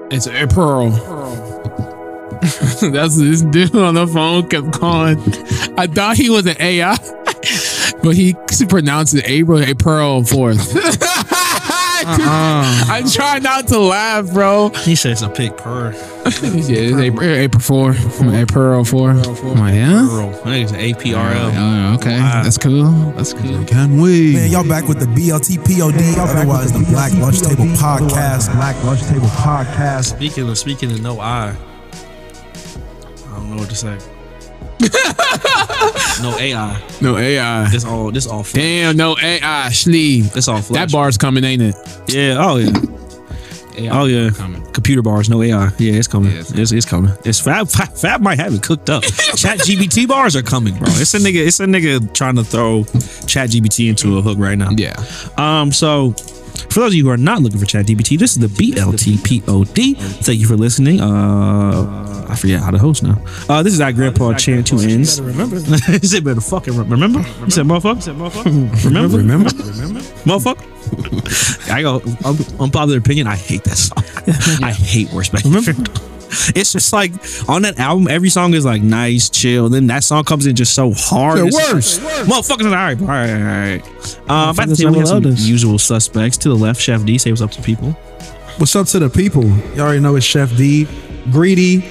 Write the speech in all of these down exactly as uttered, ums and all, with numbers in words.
It's a Pearl. That's this dude on the phone kept calling. I thought he was an A I, but he pronounced it April, a Pearl fourth. Uh-uh. I try not to laugh, bro. He said it's a pig purr. Yeah, it's April, April four. April four. I'm like, yeah? I think it's an A P R L. Oh, okay. Wow. That's cool. That's cool. Can we? Man, y'all back with the B L T P O D, otherwise the Black Lunch Table Podcast. Black Lunch Table Podcast. Speaking of, speaking of no I, I don't know what to say. No A I. No A I. This all this all flesh. Damn, no A I. Sleeve. This all flesh. That bar's coming, ain't it? Yeah. Oh yeah. A I oh yeah. Coming. Computer bars, no A I. Yeah, it's coming. Yeah, it's, it's, it's coming. It's Fab, Fab. Fab might have it cooked up. Chat G P T bars are coming, bro. It's a nigga. It's a nigga trying to throw Chat G P T into a hook right now. Yeah. Um. So. For those of you who are not looking for Chat G P T, this is the B L T P O D. Thank you for listening. Uh, I forget how to host now. Uh, this is our Grandpa Chan Two Ends. Remember? He said, "Better fucking remember." He said, "Motherfucker." He said, "Motherfucker." Remember? Remember? Remember? Motherfucker. I go. Unpopular opinion. I hate that song. I hate Worst Back. Remember? It's just like on that album, every song is like nice, chill. Then that song comes in just so hard. The it's worst. Like, motherfuckers, all right, all right, all right. Uh, about to say we have some usual suspects. To the left, Chef D. Say what's up to people. What's up to the people? You already know it's Chef D. Greedy.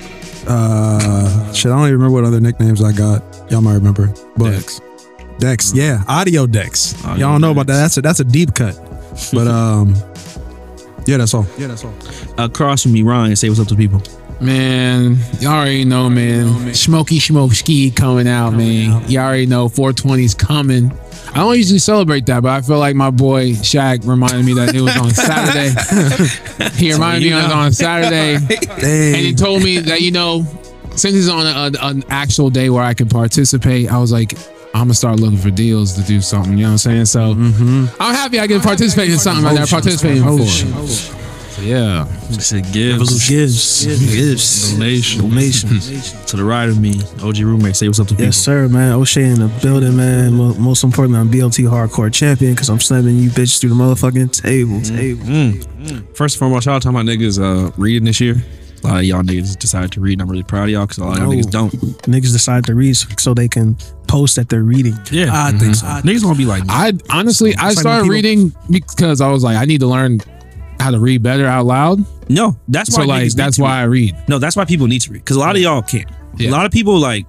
Uh, shit, I don't even remember what other nicknames I got. Y'all might remember. But Dex. Dex, yeah. Audio Dex. Audio Y'all don't know Dex. About that. That's a, that's a deep cut. But um, yeah, that's all. Yeah, that's all. Across from me, Ryan. Say what's up to people. Man, you already know, man. Smoky Smokey coming out, man. You already know four twenty's coming. I don't usually celebrate that, but I feel like my boy Shaq reminded me that it was on Saturday. He reminded me it was on Saturday. Dang. And he told me that, you know, since it's on a, a, an actual day where I can participate, I was like, I'm gonna start looking for deals to do something. You know what I'm saying? So mm-hmm. I'm happy I can participate in something I've never participated in before. So yeah, it's a gives, gives, gives, donation, donations. To the right of me, O G roommate, say what's up to people. Yes, sir, man. O'Shea in the building, man. Most importantly, I'm B L T Hardcore Champion because I'm slamming you bitches through the motherfucking table. Mm. Table. Mm. Mm. First and foremost, y'all talking about niggas uh, reading this year. A lot of y'all niggas decided to read, and I'm really proud of y'all because a lot of y'all niggas don't. Niggas decide to read so they can post that they're reading. Yeah, I mm-hmm. think so. I niggas gonna be like, I honestly, I started reading because I was like, I need to learn how to read better out loud. No, that's why. So like, that's why I read. No, that's why people need to read because a lot of y'all can't. Yeah. A lot of people like.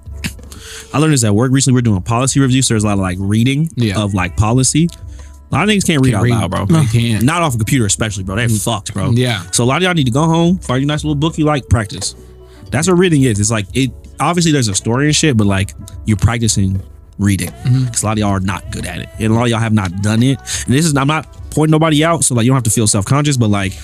I learned this at work recently. We're doing policy reviews, so there's a lot of like reading yeah. of like policy. A lot of niggas can't read can't out read. loud, bro. They can't. Not off a computer, especially, bro. They're mm. fucked, bro. Yeah. So a lot of y'all need to go home, find your nice little book you like, practice. That's what reading is. It's like it. Obviously, there's a story and shit, but like you're practicing reading. Mm-hmm. Because a lot of y'all are not good at it, and a lot of y'all have not done it. And this is, I'm not pointing nobody out, so like you don't have to feel self conscious, but like.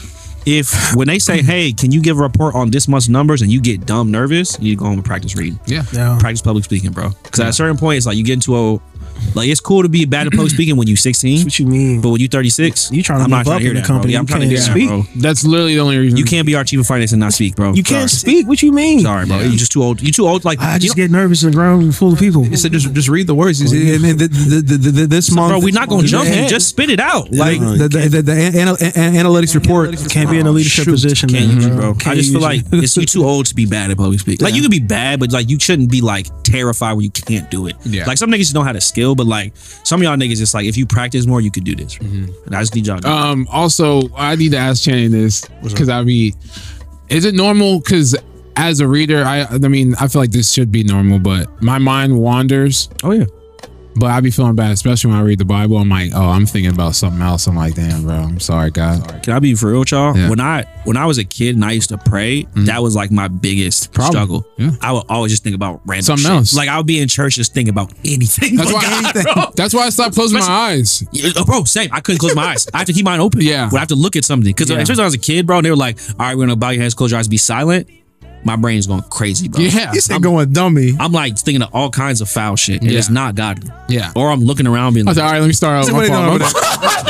If when they say, hey, can you give a report on this month's numbers and you get dumb nervous, you need to go home and practice reading. Yeah. yeah. Practice public speaking, bro. Because yeah. at a certain point, it's like you get into a, like it's cool to be bad at public speaking when you're sixteen. What you mean? But when you're thirty-six, you trying to I'm not trying to hear the that, company. bro. Yeah, I'm trying to hear speak. That, bro. That's literally the only reason. You can't be our chief of finance and not speak, bro. You can't Sorry. speak. What you mean? Sorry, bro. Yeah. You're just too old. You too old. Like I just you get nervous in a ground full of people. It's a, just just read the words. I mean, the, the, the, the, this so, month, bro. We're not gonna jump in. Just spit it out. Yeah, like the, the, the, the anal, analytics report can't be in a leadership shoot. position, Can't man, use it, bro. Can't I just feel you. like it's you too old to be bad at public speaking. Like Yeah. you can be bad, but like you shouldn't be like terrified where you can't do it. Yeah. Like some niggas just don't have the skill, but like some of y'all niggas just like if you practice more, you could do this. Mm-hmm. And I just need y'all. To um. Also, I need to ask Channing this because I read. Is it normal? Because as a reader, I I mean, I feel like this should be normal, but my mind wanders. Oh yeah. But I be feeling bad, especially when I read the Bible. I'm like, oh, I'm thinking about something else. I'm like, damn, bro. I'm sorry, God. Can I be for real with y'all? Yeah. When I when I was a kid and I used to pray, mm-hmm. that was like my biggest Problem. struggle. Yeah. I would always just think about random Something shit. else. Like I would be in church just thinking about anything. That's but why. God, bro. That's why I stopped closing Especially, my eyes. Yeah, bro, same. I couldn't close my eyes. I have to keep mine open. Yeah. But I have to look at something because Yeah. especially when I was a kid, bro. They were like, "All right, we're gonna bow your heads, close your eyes, be silent." My brain's going crazy, bro. Yeah. He said going dummy. I'm like thinking of all kinds of foul shit. And Yeah. it's not godly. Yeah. Or I'm looking around being I like, said, all right, let me start out. My What are you fault. doing My over fault.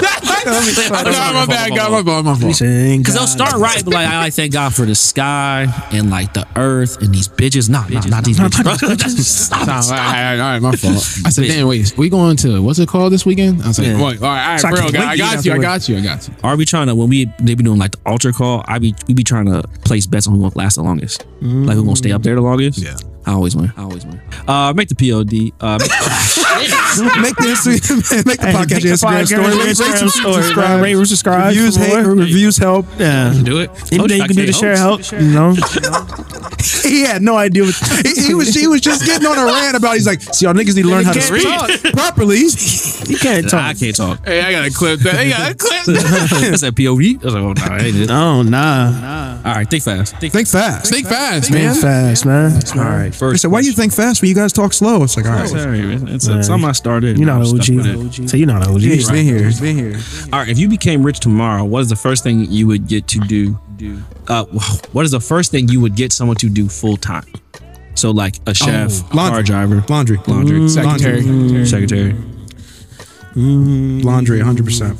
God, my bad, God, my bad, my fault. Because they'll start right, but like I like thank God for the sky and like the earth and these bitches. Nah, nah, not these bitches. Stop Nah, it, all stop. right, all right, my fault. I said, damn, wait, we going to what's it called this weekend? I was like, Yeah. wait, all right, all right, So I bro, can't I wait to got get you, I after got you, I got you. Are we trying to when we they be doing like the altar call? I be we be trying to place bets on who gonna last the longest. Like who gonna stay up there the longest? Yeah. I always win. I always win. Uh, make the P O D. Uh, make, Make this make the podcast your Instagram story. Rate, Instagram story. subscribe, Rate, subscribe. Reviews, for hate, more. reviews help. Yeah. do it. Anything you can do to share help. You know. He had no idea. What, he, he was he was just getting on a rant about. He's like, see, y'all niggas need to learn how to Can't speak properly. You can't I talk. can't talk. Hey, I gotta clip that. I gotta clip that. I said P O D. I was like, oh, nah, I ain't it. Oh nah. All right, think fast. Think Think fast. Think fast, Man, man. fast, man. All right, I first. said, why do you think fast when you guys talk slow? It's like, all right, Sorry, man. It's, Man. it's something I started. You're not I'm an stuck with it. O G. So you're not an O G. he's been here. He's been here. All right, if you became rich tomorrow, what is the first thing you would get to do? Do uh, what is the first thing you would get someone to do full time? So like a chef, Oh, laundry. car driver, Laundry. laundry, Secretary. Laundry. secretary. Laundry, one hundred percent.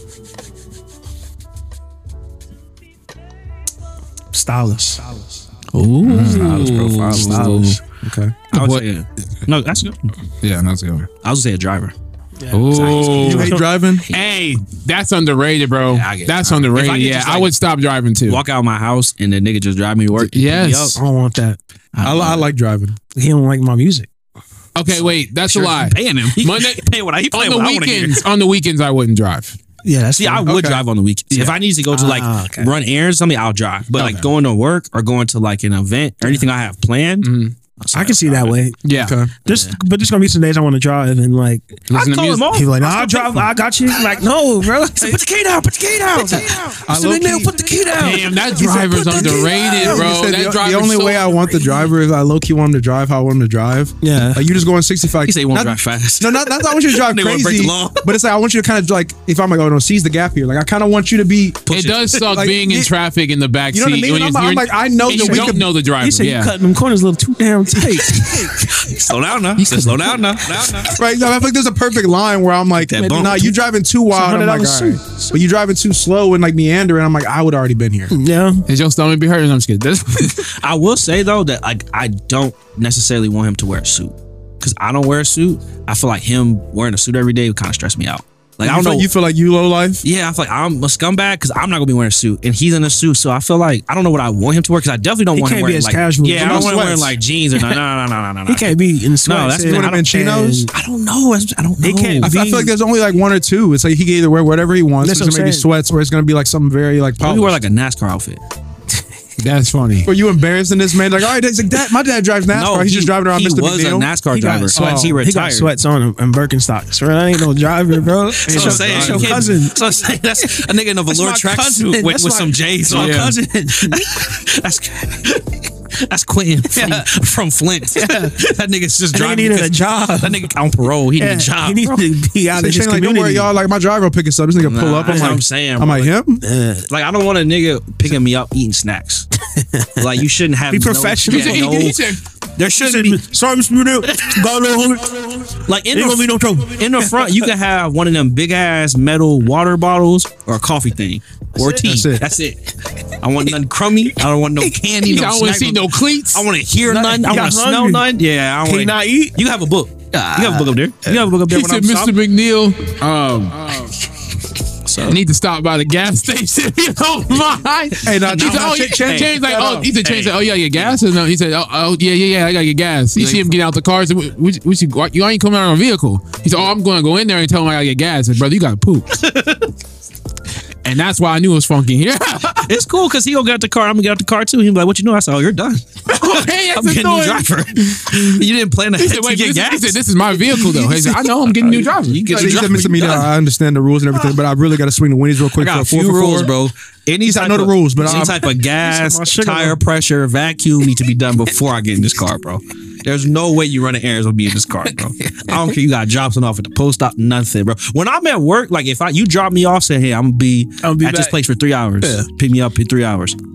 Stylist. Ooh, stylist profile. Stylist. Okay. I would What- say no. That's good. Yeah, that's good. I was say a driver. You Oh, hate driving? hey, that's underrated, bro. Yeah, I get That's it. If I underrated. could Yeah, just, I like, would stop driving too. Walk out of my house and the nigga just drive me to work. Yes. I don't want that. I, I like driving. He don't like my music. Okay, wait, that's Sure, a lie. I'm paying him. He Monday- paying what I he On paying the what I want to hear. weekends, on the weekends, I wouldn't drive. Yeah, that's See, I fine. would Okay. drive on the weekends. If I need to go to like Ah, okay. run errands, something I'll drive. But like Okay. going to work or going to like an event or anything I have planned, I can see that way. Yeah. Okay. There's, but there's gonna be some days I want to drive and like Listen to call music. him off. he's like, nah, I'll I'll still drive. pay for it. I got you. Like, no, bro. Put the key down. Put the key down. I Mister low McNeil, key- put the key down. Damn, that He said, driver's "Put the key underrated, down." bro. He said, That the, driver's the only so way I want the driver is I low key want him to drive how I want him to drive. Yeah. Like you just going sixty-five. He said he won't Not- drive fast. No, not, not that I want you to drive They wanna break crazy, the law. but it's like I want you to kind of like if I'm like, oh no, seize the gap here. Like I kind of want you to be. It does suck Like, being in it- traffic in the back You know what I seat mean? when I'm, you're- I'm like, I know and that you we don't could. know the driver. He said yeah. you cutting them corners a little too damn tight. Slow down now. He said slow down now. Down now. Right, I feel like there's a perfect line where I'm like, That bump. nah, you driving too wild. I'm like, all $one hundred right, dollars but you driving too slow and like meandering. I'm like, I would already been here. Yeah. Is your stomach be hurting? I'm just kidding. This- I will say though that like I don't necessarily want him to wear a suit because I don't wear a suit. I feel like him wearing a suit every day would kind of stress me out. Like I You don't feel, know. you feel like you low life. Yeah, I feel like I'm a scumbag because I'm not gonna be wearing a suit, and he's in a suit. So I feel like I don't know what I want him to wear because I definitely don't He want him can't be wearing as like casual. Yeah, I No don't want him wearing sweats. like jeans or no, no, no, no, no, no, no. He can't be in the sweats. No, that's and- what I want him in chinos? and- I don't know. I don't know. He can't I, feel- I feel like there's only like one or two. It's like he can either wear whatever he wants. That's It's what I'm gonna be saying. sweats, or it's gonna be like something very like Maybe polished. wear like a NASCAR outfit. That's funny. Were you embarrassing this man? Like, all right, he's like, Dad, my dad drives NASCAR. No, he's he, just driving around he Mister was McNeil. a NASCAR He got driver. sweats. Once he He retired. got sweats on him and Birkenstocks. Bro, that ain't no driver, bro. That's It's what I'm your, saying. it's You your can't- cousin. So I'm saying that's a nigga in a That's velour my tracksuit cousin. with, That's with my- some J's that's my on. cousin. That's that's Quentin from, from Flint. That nigga's just That nigga driving. needed because- a job. That nigga on parole. He Yeah, need a job. he needs bro. to be out of He's his saying like, don't community. worry, y'all. Like my driver will pick us up. This nigga pull Nah, up. I'm that's like, what I'm saying, I'm bro. like him. Yeah. Like I don't want a nigga picking me up eating snacks. Like you shouldn't have Be no- professional. yeah, He said- no- he said- there shouldn't be Sorry, Mister McNeil. Got a little hungry. like in Ain't gonna be the, no trouble. in the front. You can have one of them big ass metal water bottles or a coffee thing or tea. That's it. That's it. I want nothing crummy. I don't want no candy. I No don't want to see snack. no cleats. I want to hear none. I you want got to smell hungry. none. Yeah, I Can you want not eat? You have a book. You have a book up there. You have a book up there. He when said, I'm Mister stopping. McNeil, um, I need to stop by the gas station. You don't mind? Hey, nah, he nah, said, nah, oh, change- yeah. change Change like, that oh, up. he said, change Hey. that. Oh, yeah, your gas? And no, he said, oh, oh, yeah, yeah, yeah, I got your gas. You see him get out the car. He said, which, which, you, you ain't coming out on a vehicle. He said, oh, I'm going to go in there and tell him I got to get gas. I said, brother, you got to poop. And that's why I knew it was funky here. It's cool because he gonna get out the car. I'm gonna get out the car too. He'll be like, "What you know?" I said, "Oh, you're done. Hey, that's I'm getting a new annoying. driver. You didn't plan to, He said, to wait, get this, gas." he said, this is my vehicle, though. He said, I know I'm getting a new driver. You get He your said, driver, Mister you McNeil, done. I understand the rules and everything, but I really got to swing the winnies real quick I for got a a four few for rules, four. bro. Any said, I type know the of- rules, but any I'm- type of gas, my sugar tire level. pressure, vacuum need to be done before I get in this car, bro. There's no way you running errands with me in this car, bro. I don't care. You got drops off at the post stop, nothing, bro. When I'm at work, like if I you drop me off, say, hey, I'm gonna be I'll be at this back. place for three hours. Yeah. Pick me up in three hours.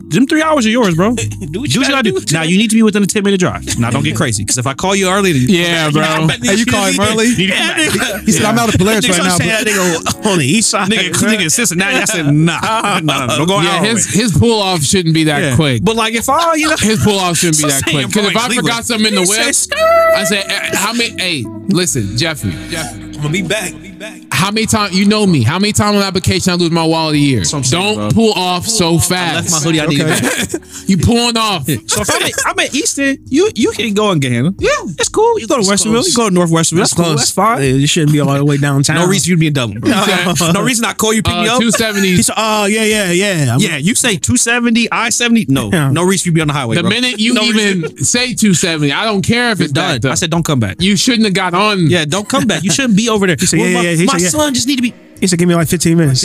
them three hours are yours, bro. do what you what you gotta gotta do. do. Now you need to be within a ten minute drive. Now don't get crazy, because if I call you early, then Yeah, bro. Hey, you call him early? You need to come back. He said, I'm out of Polaris Nigga, right I'm now. saying but- that nigga on the east side. Nigga, nigga in Cincinnati. I said, nah, no, no, no, don't go Yeah, out. his his pull off shouldn't be that Yeah. quick. But like, if I, you know, His pull off shouldn't be So that saying, quick. Because bro, if I Cleveland. forgot something in the He whip, said, I said, eh, how many? Hey, listen, Jeffrey. Jeffrey. I'm gonna be back. How many times you know me? How many times on application I lose my wallet a year? what I'm saying, Don't bro. pull off so I fast. left my hoodie. I need it back. You pulling off. So if I'm at, I'm at Easton, you you can go and get him. Yeah, it's cool. You go to Westerville, close. you go to North Westerville. That's cool. That's fine. Yeah, you shouldn't be all the way downtown. No reason you to be in Dublin. Bro. said- No reason I call you, pick me Uh, up. two seventy. He said, "Oh yeah, yeah, yeah." I'm- Yeah, you say two seventy, I seventy. No, Yeah. no reason you be on the highway. The bro. minute you No even reason. say two seventy, I don't care if it's done. backed up. I said, don't come back. You shouldn't have got on. Yeah, don't come back. You shouldn't be over there. He said, yeah, my yeah, he my said, yeah. son just need to be. He said, "Give me like fifteen minutes."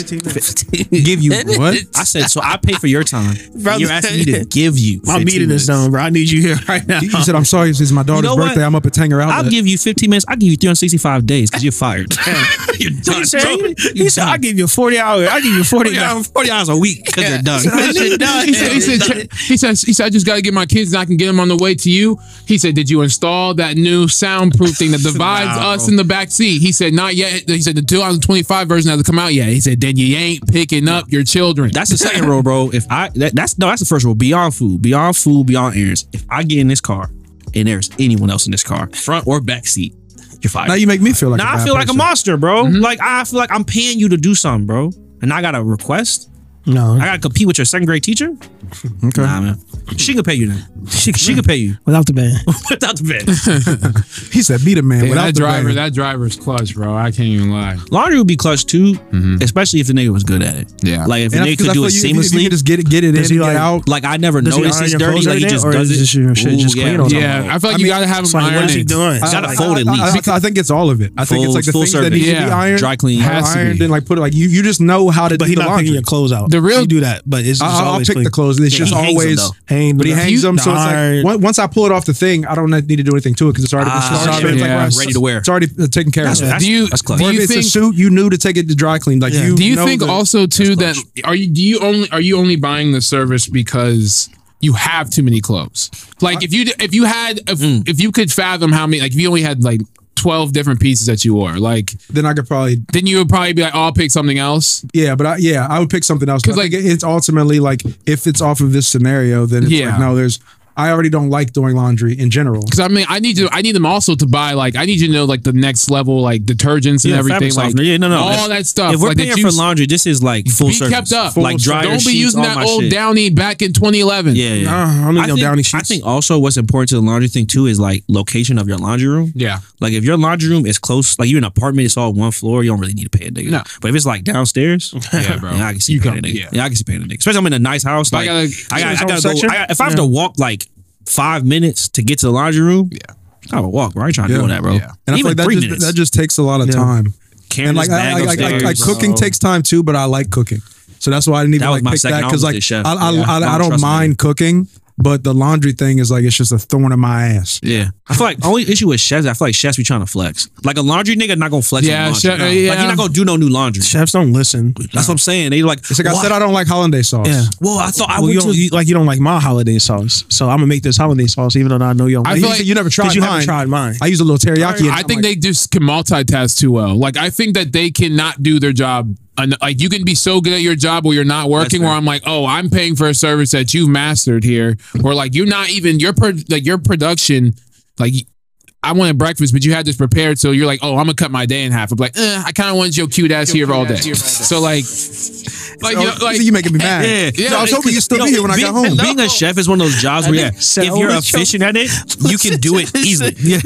Give you what? I said, so I pay for your time. Brother. You're asking me to give you. My fifteen meeting is minutes. done, bro. I need you here right now. He he said, I'm sorry, it's my daughter's know what? birthday. I'm up at Tanger I'll Outlet. give you fifteen minutes. I'll give you three hundred sixty-five days because you're fired. you're done. He said, bro. he, You're said done. "I give you forty hours. I give you forty forty hours." hours, forty hours a week because you're done. He said, he, said, he said, he said, I just got to get my kids and I can get them on the way to you. He said, did you install that new soundproof thing that divides Nah, us bro. in the back seat? He said, not yet. He said, the two thousand twenty-five version hasn't come out yet. He said, then you ain't picking up your children. That's the second rule, bro. If I that, that's no, that's the first rule. Beyond food, beyond food, beyond errands. If I get in this car and there's anyone else in this car, front or back seat, you're fired. Now you make me feel like now a I bad feel like a person. monster, bro. Like I feel like I'm paying you to do something, bro, and I got a request. No, I gotta compete with your second grade teacher. Okay. Nah, man. She can pay you then. she, She can pay you without the band. without the bed. He said, beat a man Yeah, without that the driver, band. that driver's clutch, bro. I can't even lie. Laundry would be clutch too, especially if the nigga was good at it. Yeah. like if the And I- nigga 'cause could I do feel it like you- if you- if seamlessly. You can just get it, get it in, Does he and get like- out. Like I never Does he noticed iron it's your dirty. clothes Like he every just day, or does is it. this your shit Ooh, just yeah. clean all the Yeah, time? I feel like I you mean, got to have It's them like, what is he ironed. doing? It's gotta I- fold at I- I- least. I, I think it's all of it. I think Full- it's like the full things that service. need to be Yeah. ironed, Dry clean. are Has to ironed, be. and like put it like you. You just know how to But do he the not laundry. picking your clothes out. The real- you do that, but it's just I'll, I'll always pick clean. the clothes. It's Yeah, just he hangs them, always though. Hang But he the- hangs them, the so it's iron. like on- once I pull it off the thing, I don't need to do anything to it because it's already Ah, it's already, yeah. it's like, Yeah. right, Ready to wear. It's already uh, taken care That's, of. that's, Do you- that's clutch. do Or you if it's think- a suit, you knew to take it to dry clean. Like Yeah. you. Do you know think that- also too that clutch. are you do you only are you only buying the service because you have too many clothes? Like if you if you had if, Mm. if you could fathom how many, like if you only had like twelve different pieces that you wore, like then I could probably then you would probably be like, oh, I'll pick something else. yeah, but I, yeah, I would pick something else. 'Cause, Because like like- it's ultimately like if it's off of this scenario, then it's Yeah. like no, there's. I already don't like doing laundry in general. Because I mean, I need to I need them also to buy like I need you to know like the next level like detergents and Yeah, everything, fabric like softener. Yeah, no, no. all If- that stuff. If we're like, that paying you for laundry, this is like full be service. kept up. Like dryer Don't be sheets, using all that my old shit. Downy back in twenty eleven. Yeah, yeah. Nah, I don't need I no think, Downy I sheets. think also what's important to the laundry thing too is like location of your laundry room. Yeah. Like if your laundry room is close, like you're in an apartment, it's all one floor, you don't really need to pay a nigga. No. But if it's like downstairs, Yeah, bro. yeah, I can see You paying a come- nigga. yeah. Yeah. I can see paying a nigga. Especially I'm in a nice house. But I Like gotta- I, Is got, there I its own gotta go. section? I got, if I have Yeah. to walk like five minutes to get to the laundry room, Yeah. I would walk. Bro, I ain't trying to Yeah. do all that, bro. Yeah. And I feel Even like that three just, minutes. that just takes a lot of Yeah. time. Carrying And like, this I, bag I, I, I, upstairs. like cooking bro. takes time too, but I like cooking, so that's why I didn't even That was like my pick second that because like opposite chef. I, I, Yeah. I, I, Don't don't trust me. mind cooking, but the laundry thing is like it's just a thorn in my ass. Yeah, I feel like the only issue with chefs, I feel like chefs be trying to flex. Like a laundry nigga not gonna flex. Yeah, on laundry. chef- No. yeah. Like he's not gonna do no new laundry. Chefs don't listen. That's what I'm saying. They like. It's like I "Well, said, I don't like hollandaise sauce. Yeah. Well, I thought I Well, went you to. don't, you, like you don't like my holiday sauce, so I'm gonna make this holiday sauce even though I know you don't. I like feel it. like- you never tried Because you mine. haven't tried mine. I use a little teriyaki. in it. I I'm think like, they just can multitask too well. Like I think that they cannot do their job. And, like you can be so good at your job where you're not working. fair. Where I'm like, oh, I'm paying for a service that you've mastered here. Or like you're not even your pro, like your production. Like I wanted breakfast, but you had this prepared, so you're like, oh, I'm gonna cut my day in half. I'm like, eh, I kind of wanted your cute ass here all day. So like, like, oh, you know, like you making me mad. Yeah. Yeah, I was hoping you'd still be here when I being, got home. Being a chef is one of those jobs where, yeah, said, if oh, you're let's show- efficient at it, you can do it easily. Yeah.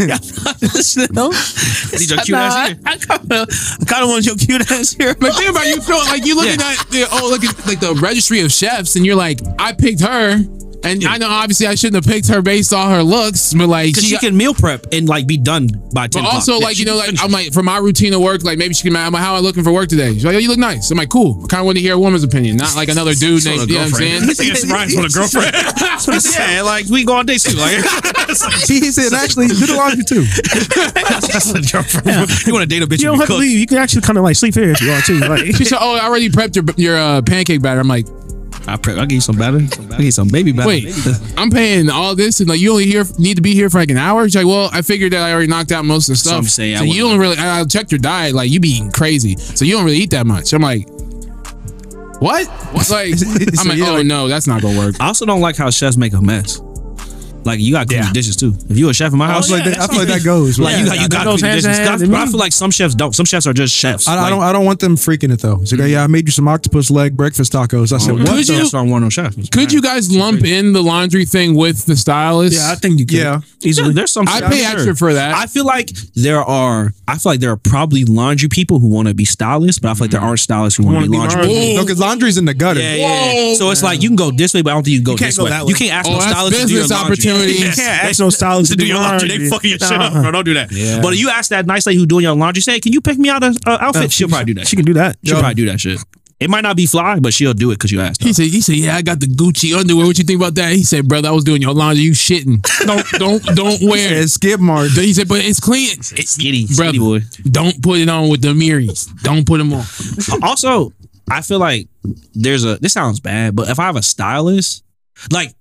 No, Need your cute ass here. I kind of, I kind of want your cute ass here. But think about it, you feel like you looking Yeah. at the, oh look at like the registry of chefs and you're like, I picked her, and I know obviously I shouldn't have picked her based on her looks, but like Because she, she can meal prep and like be done by ten but o'clock. also Yeah, like she you know can like finish I'm it. like for my routine of work, like maybe she can. I'm like, how am I looking for work today? She's like, oh, you look nice. I'm like, cool. I kind of want to hear a woman's opinion, not like another dude named. You know what I'm saying? This Ryan's want a girlfriend. That's what he said. Like we go on dates too. Like He, he said, actually, do the laundry too. that's a girlfriend. You want to date a bitch? You don't and have to cook. leave. You can actually kind of like sleep here if you want to. Like, She said, oh, I already prepped your your uh, pancake batter. I'm like, I pre- I'll give you some batter. I'll give you some baby batter. Wait, I'm paying all this, and like you only here need to be here for like an hour. She's like, well, I figured that I already knocked out most of the stuff. So I'm saying, so I you don't really. I I checked your diet, like you be eating crazy, so you don't really eat that much. I'm like, what? What? Like, I'm like, oh no, that's not gonna work. I also don't like how chefs make a mess. Like you got to clean Yeah. the dishes too. If you a chef in my I house, feel like that, I feel like that goes. like you, right? you got to those clean the hands dishes. and hands But and I me. feel like some chefs don't. Some chefs are just chefs. I, I Like, don't. I don't want them freaking it though. It's like, yeah, I made you some octopus leg breakfast tacos. I said, Oh, what? Could the- you- That's why I want no chef. Could you guys lump in the laundry thing with the stylist? Yeah, I think you could. Yeah. Yeah, Easily. there's some. I I'm pay sure. extra for that. I feel like there are. I feel like there are probably laundry people who want to be stylists, but I feel like there aren't stylists who want to Wanna be be laundry laundry. people. No, because laundry's in the gutter. Yeah, yeah, yeah. Whoa. So it's like you can go this way, but I don't think you can go can't this go way. that way. You can't ask Oh, no that's stylist to do your business laundry. opportunities. Yeah. You can't ask no stylist to do your laundry. They laundry. fucking your shit Nah. up, bro. Don't do that. Yeah. But if you ask that nice lady who doing your laundry, say, "Can you pick me out a uh, outfit?" She'll probably do that. She can do that. She'll probably do that shit. It might not be fly, but she'll do it because you asked her. He said, he said, yeah, I got the Gucci underwear. What you think about that? He said, brother, I was doing your laundry. You shitting. Don't, don't, don't wear Yeah, it. skip mark. He said, but it's clean. It's skinny, Brother, skinny boy. don't put it on with the Miris. Don't put them on. Also, I feel like there's a. This sounds bad, but if I have a stylist, like,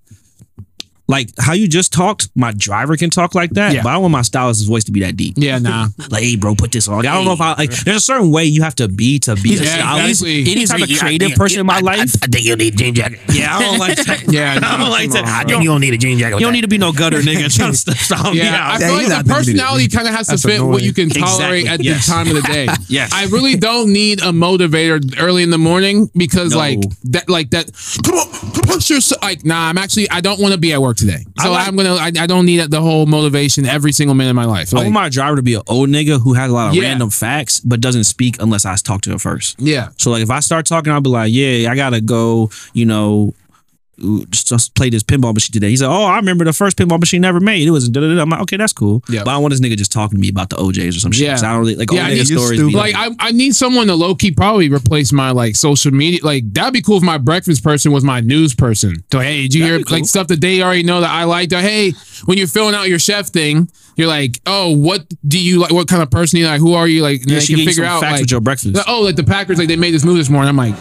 like how you just talked, my driver can talk like that, Yeah. but I don't want my stylist's voice to be that deep. Yeah, nah. Like, hey, bro, put this on. Like, I don't know if I like. There's a certain way you have to be to be a Yeah, stylist. exactly. Any type of creative person in my life. I think you need a jean jacket. Yeah, I don't like that. Yeah, I don't nah, like come that. on, I I bro. think you don't need a jean jacket. You don't need to be no gutter nigga trying to style me Yeah, I out. feel Yeah, like he's the not thinking personality it. kind of has to That's fit what annoying. you can tolerate Exactly, at yes. the time of the day. Yes. I really don't need a motivator early in the morning because No. like that, like that. Come on, push yourself. Like, nah, I'm actually I don't want to be at work today, I so like- I'm gonna. I, I don't need the whole motivation every single minute of my life. I Like, want my driver to be an old nigga who has a lot of Yeah. random facts, but doesn't speak unless I talk to her first. yeah, So like if I start talking, I'll be like, yeah, I gotta go, you know, just, just play this pinball machine today. He said, oh, I remember the first pinball machine never made. It was da da da. I'm like, okay, that's cool. Yeah. But I don't want this nigga just talking to me about the O Js or some shit. Yeah. 'Cause I don't really like Yeah, I old need nigga you stories. stupid. be like I, I need someone to low key probably replace my like social media. Like that'd be cool if my breakfast person was my news person. So hey, did you That'd hear be cool. like stuff that they already know that I like? Or, hey, when you're filling out your chef thing, you're like, oh, what do you like? What kind of person do you like? Who are you? Like, and yeah, they she can gave you figure some out facts like, with your breakfast. like, oh, like the Packers, like they made this move this morning. I'm like,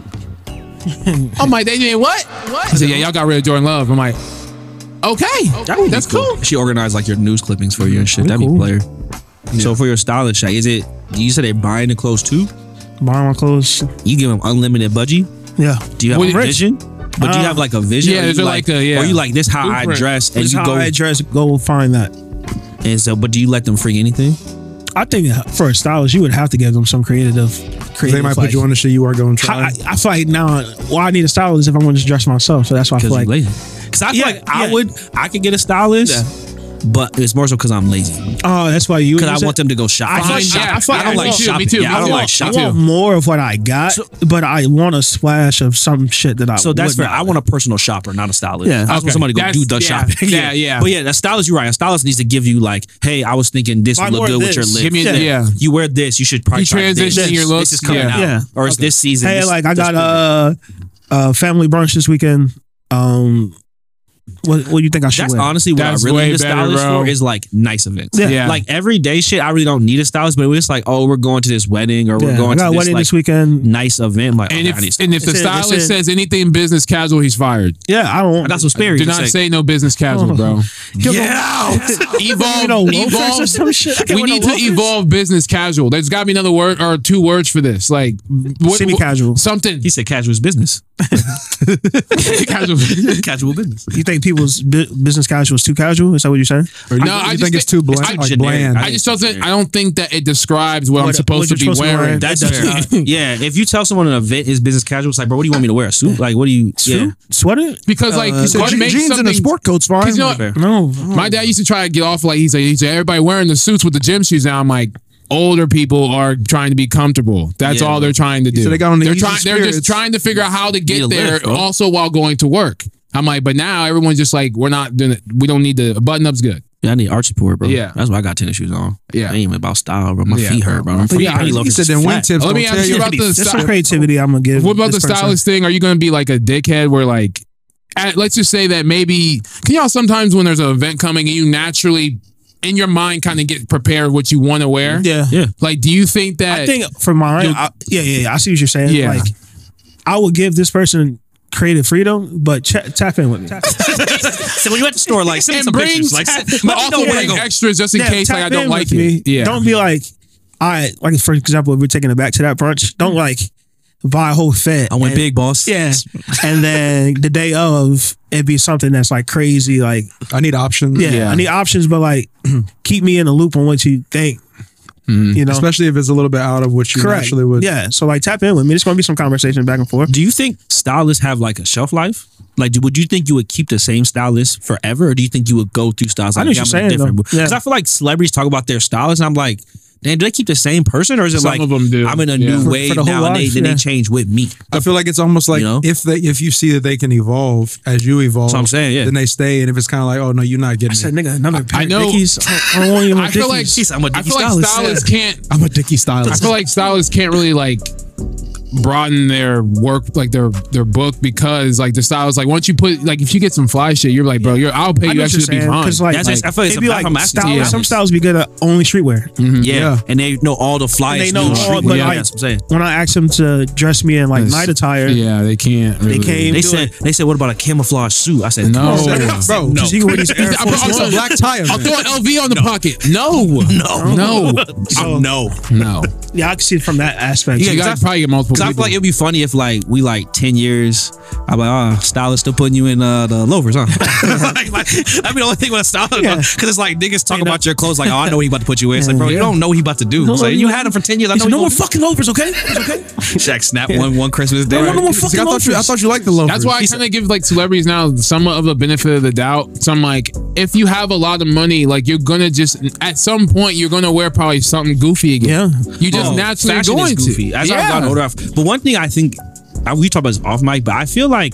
I'm like, they did what? What? He said, yeah, y'all got rid of Jordan Love. I'm like, okay, That would be that's cool. She organized like your news clippings for you and shit. That'd be cool. player. So for your stylist check, is it? You said they're buying the clothes too? Buying my clothes. You give them unlimited budget? Yeah. Do you have Well, a rich. vision? But do you Uh, have like a vision? yeah, Or you is there like a- yeah. Or you like this how I Blueprint. dress and This is you how go I dress. Go find that. and so but do you let them free anything? I think for a stylist, you would have to give them some creative. creative They might like, put you on the shit you are going to try. I, I feel like now, well, I need a stylist if I'm going to just dress myself. So that's why I feel Because like. you're lazy. Because I feel Yeah, like I yeah. would, I could get a stylist, but it's more so because I'm lazy. Oh, that's why you. Because use I it? want them to go shop. I, I don't like feel- shopping. I feel- I I don't me like too, shopping. me too, Yeah, me I don't too. like I shopping. want more of what I got, but I want a splash of some shit that I. So that's would fair. not. I want a personal shopper, not a stylist. Yeah. I just Okay. want somebody to go That's- do the yeah, shopping. yeah, yeah. But yeah, the stylist, you're right. A stylist needs to give you like, hey, I was thinking this Buy would look more good of with your this. lips. Give me the- yeah. You wear this, you should probably You try this. transitioning your looks, This is coming yeah. out. Yeah. Or it's this season. Hey, this- like I this got a uh, family brunch this weekend. Um, what what do you think I should That's wear? honestly what That's I really way need a better, stylist bro. for is like nice events. Yeah. Yeah. Like everyday shit, I really don't need a stylist, but it's like, oh, we're going to this wedding or we're Yeah, I going got to a this wedding like this weekend. nice event. I'm like, And okay, I need if and if the That's it, that's stylist it. says anything business casual, he's fired. Yeah, I don't. I got some spare. Do not say no business casual, bro. get out. Evolve, You know, loafers evolve. or some shit. I can't We wear no need to loafers. evolve business casual. There's got to be another word or two words for this. Like what, Semi-casual. something. He said casual is business. casual. Casual business. You think people's bu- business casual is too casual? Is that what you're saying? Or you, No, you I think just it's too think- bland? it's like generic. bland. I just doesn't. I don't think that it describes what, I'm What- supposed what to you're be supposed to be wearing. wearing. That's That's fair. Yeah, if you tell someone an event is business casual, it's like, bro, what do you want me to wear? A suit? Like, what do you? Yeah. Suit? Sweater? Because like Uh, So what je- makes jeans and a something- sport coat's fine. 'Cause you know Fair. No. My dad used to try to get off like he said, he said everybody wearing the suits with the gym shoes. Now I'm like, older people are trying to be comfortable. That's Yeah. all they're trying to do. So they got on the they're easy trying. They're just spirits. trying to figure out how to Need get a there, lift, bro. also while going to work. I'm like, but now everyone's just like, we're not doing it. We don't need the button up's good. Yeah, I need arch support, bro. Yeah. That's why I got tennis shoes on. Yeah. I ain't even about style, bro. My Yeah, feet hurt, bro. My But feet, yeah, I need he loafers said is them flat. wingtips Let me gonna ask tear you your- about the There's some sty- creativity I'm gonna give. What about the this person. stylist thing? Are you going to be like a dickhead where like, at, let's just say that maybe, can y'all sometimes when there's an event coming and you naturally in your mind kind of get prepared what you want to wear? Yeah. Yeah. Like, do you think that? I think for mine, You'll- I, yeah, yeah, yeah, I see what you're saying. Yeah. Like, I would give this person creative freedom, but ch- tap in with me. So when you at the store, like send me And some bring, pictures. Like, but let me know also where bring to go. extras just in Yeah, case like tap I don't in like with me. it. Yeah. Don't be like, I like for example, if we're taking it back to that brunch, don't like buy a whole fed. I went and- big, boss. Yeah, and then the day of it be something that's like crazy. Like, I need options. yeah, Yeah. I need options, but like keep me in the loop on what you think. You know, Especially if it's a little bit out of what you correct. naturally would. Yeah, so like tap in with me. There's gonna be some conversation back and forth. Do you think stylists have like a shelf life? Like, do, would you think you would keep the same stylist forever, or do you think you would go through styles? I Like, know what yeah, you're I'm saying, different. though. Because Yeah. I feel like celebrities talk about their stylists, and I'm like, damn, do they keep the same person, or is it Some like of them do. I'm in a Yeah. new For- wave for the whole now, and they, life, then yeah. they change with me? I feel like it's almost like You know? if they if you see that they can evolve as you evolve, That's what I'm saying, yeah. then they stay. And if it's kind of like, oh no, you're not I getting said, it. nigga, another pair I know- of Dickies. I don't want you I feel like Jeez, I'm a I Dickie feel like stylist. stylists can't. I'm a Dickie I stylist. feel like stylists can't really like broaden their work, like their their book, because like the stylist, like once you put like if you get some fly shit, you're like, bro, you're I'll pay I you know what extra to you're be saying, fine. 'cause, like, That's just- I feel like They it's be a like platform access. stylists, Yeah. some styles be good at only streetwear. Yeah. Yeah. and they know all the flyers. And they know new all, streetwear. but Yeah, like that's what I'm saying. when I asked them to dress me in like Yes. night attire, yeah, they can't. Really. came- They do said, they said, what about a camouflage suit? I said, No. come on. Bro, no. because you can wear these Air I Force put- it's a Ones. black tie. I'll man. throw an L V on the pocket. No, No. no, So, no. no. Yeah, I can see it from that aspect. Yeah, You 'cause guys I- probably get multiple. Cause I feel people. like it'd be funny if like we like ten years. I'm like, oh, stylist still putting you in uh, the loafers, huh? like, like, that'd be the only thing with a stylist. Yeah. Cause it's like niggas talk You know? about your clothes like, oh, I know what he about to put you in. It's like, bro, you Yeah. don't know what he about to do. No, It's like, no, you no. had him for ten years. I He know said, you no more gonna- fucking loafers, okay? It's okay. Shaq snapped one one Christmas day. No, no more See, fucking I thought you I loafers. thought you liked the loafers. That's why I kind of give like celebrities now somewhat of the benefit of the doubt. So I'm like, if you have a lot of money, like you're gonna just at some point you're gonna wear probably something goofy again. Yeah. you just Oh, naturally fashion going is goofy. to. As yeah. I've gotten older, I've, but one thing I think I, we talk about this off mic, but I feel like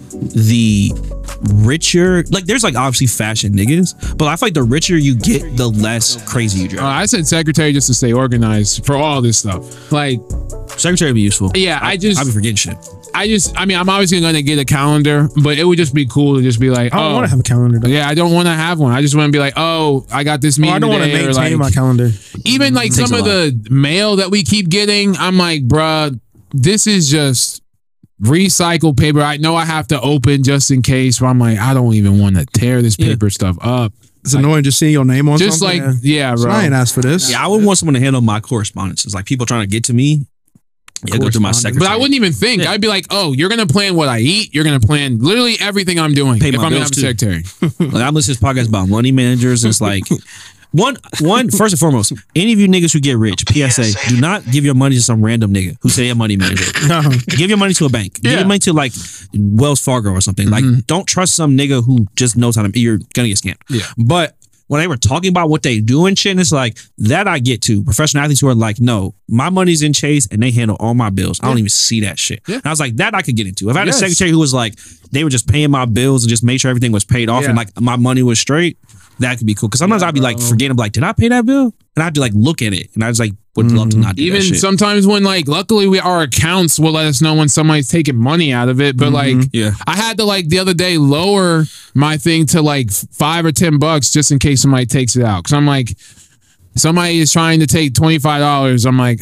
the richer, like there's like obviously fashion niggas, but I feel like the richer you get, the less crazy you Uh, drive. I said secretary just to stay organized for all this stuff. Like, Secretary would be useful. yeah, I just, I'd be forgetting shit. I just, I mean, I'm obviously gonna get a calendar, but it would just be cool to just be like, I don't oh, want to have a calendar. Though. yeah, I don't want to have one. I just want to be like, oh, I got this Oh, meeting I don't want to today, or maintain like, my calendar. even like Takes some a of the mail that we keep getting, I'm like, bruh, this is just recycled paper. I know I have to open just in case, but I'm like, I don't even want to tear this Yeah. paper stuff up. It's annoying just seeing your name on Just something. like, yeah, So bro. I ain't asked for this. Yeah, I would want someone to handle my correspondences. Like people trying to get to me. Yeah, go through my Correspondence. secretary. But I wouldn't even think. Yeah. I'd be like, oh, you're gonna plan what I eat. You're gonna plan literally everything I'm doing Pay if my I'm gonna bills, have a too. secretary. Like I'm listening to this podcast about money managers. It's like one, one. First and foremost, any of you niggas who get rich, P S A, do not give your money to some random nigga who say a money manager. No. Give your money to a bank. Give Yeah. your money to like Wells Fargo or something. Like, don't trust some nigga who just knows how to. You're gonna get scammed. Yeah. But when they were talking about what they do and shit, and it's like that I get to. Professional athletes who are like, no, my money's in Chase and they handle all my bills. I don't even see that shit. Yeah. And I was like, that I could get into. If I had Yes. a secretary who was like, they were just paying my bills and just made sure everything was paid off Yeah. and like my money was straight, that could be cool. Because sometimes I'd be like forgetting, like, did I pay that bill? And I'd be like, look at it, and I was like, would love to not do Even that shit. sometimes when like, luckily we our accounts will let us know when somebody's taking money out of it. But like, Yeah. I had to like the other day lower my thing to like five or ten bucks just in case somebody takes it out. Because I'm like, somebody is trying to take twenty five dollars. I'm like,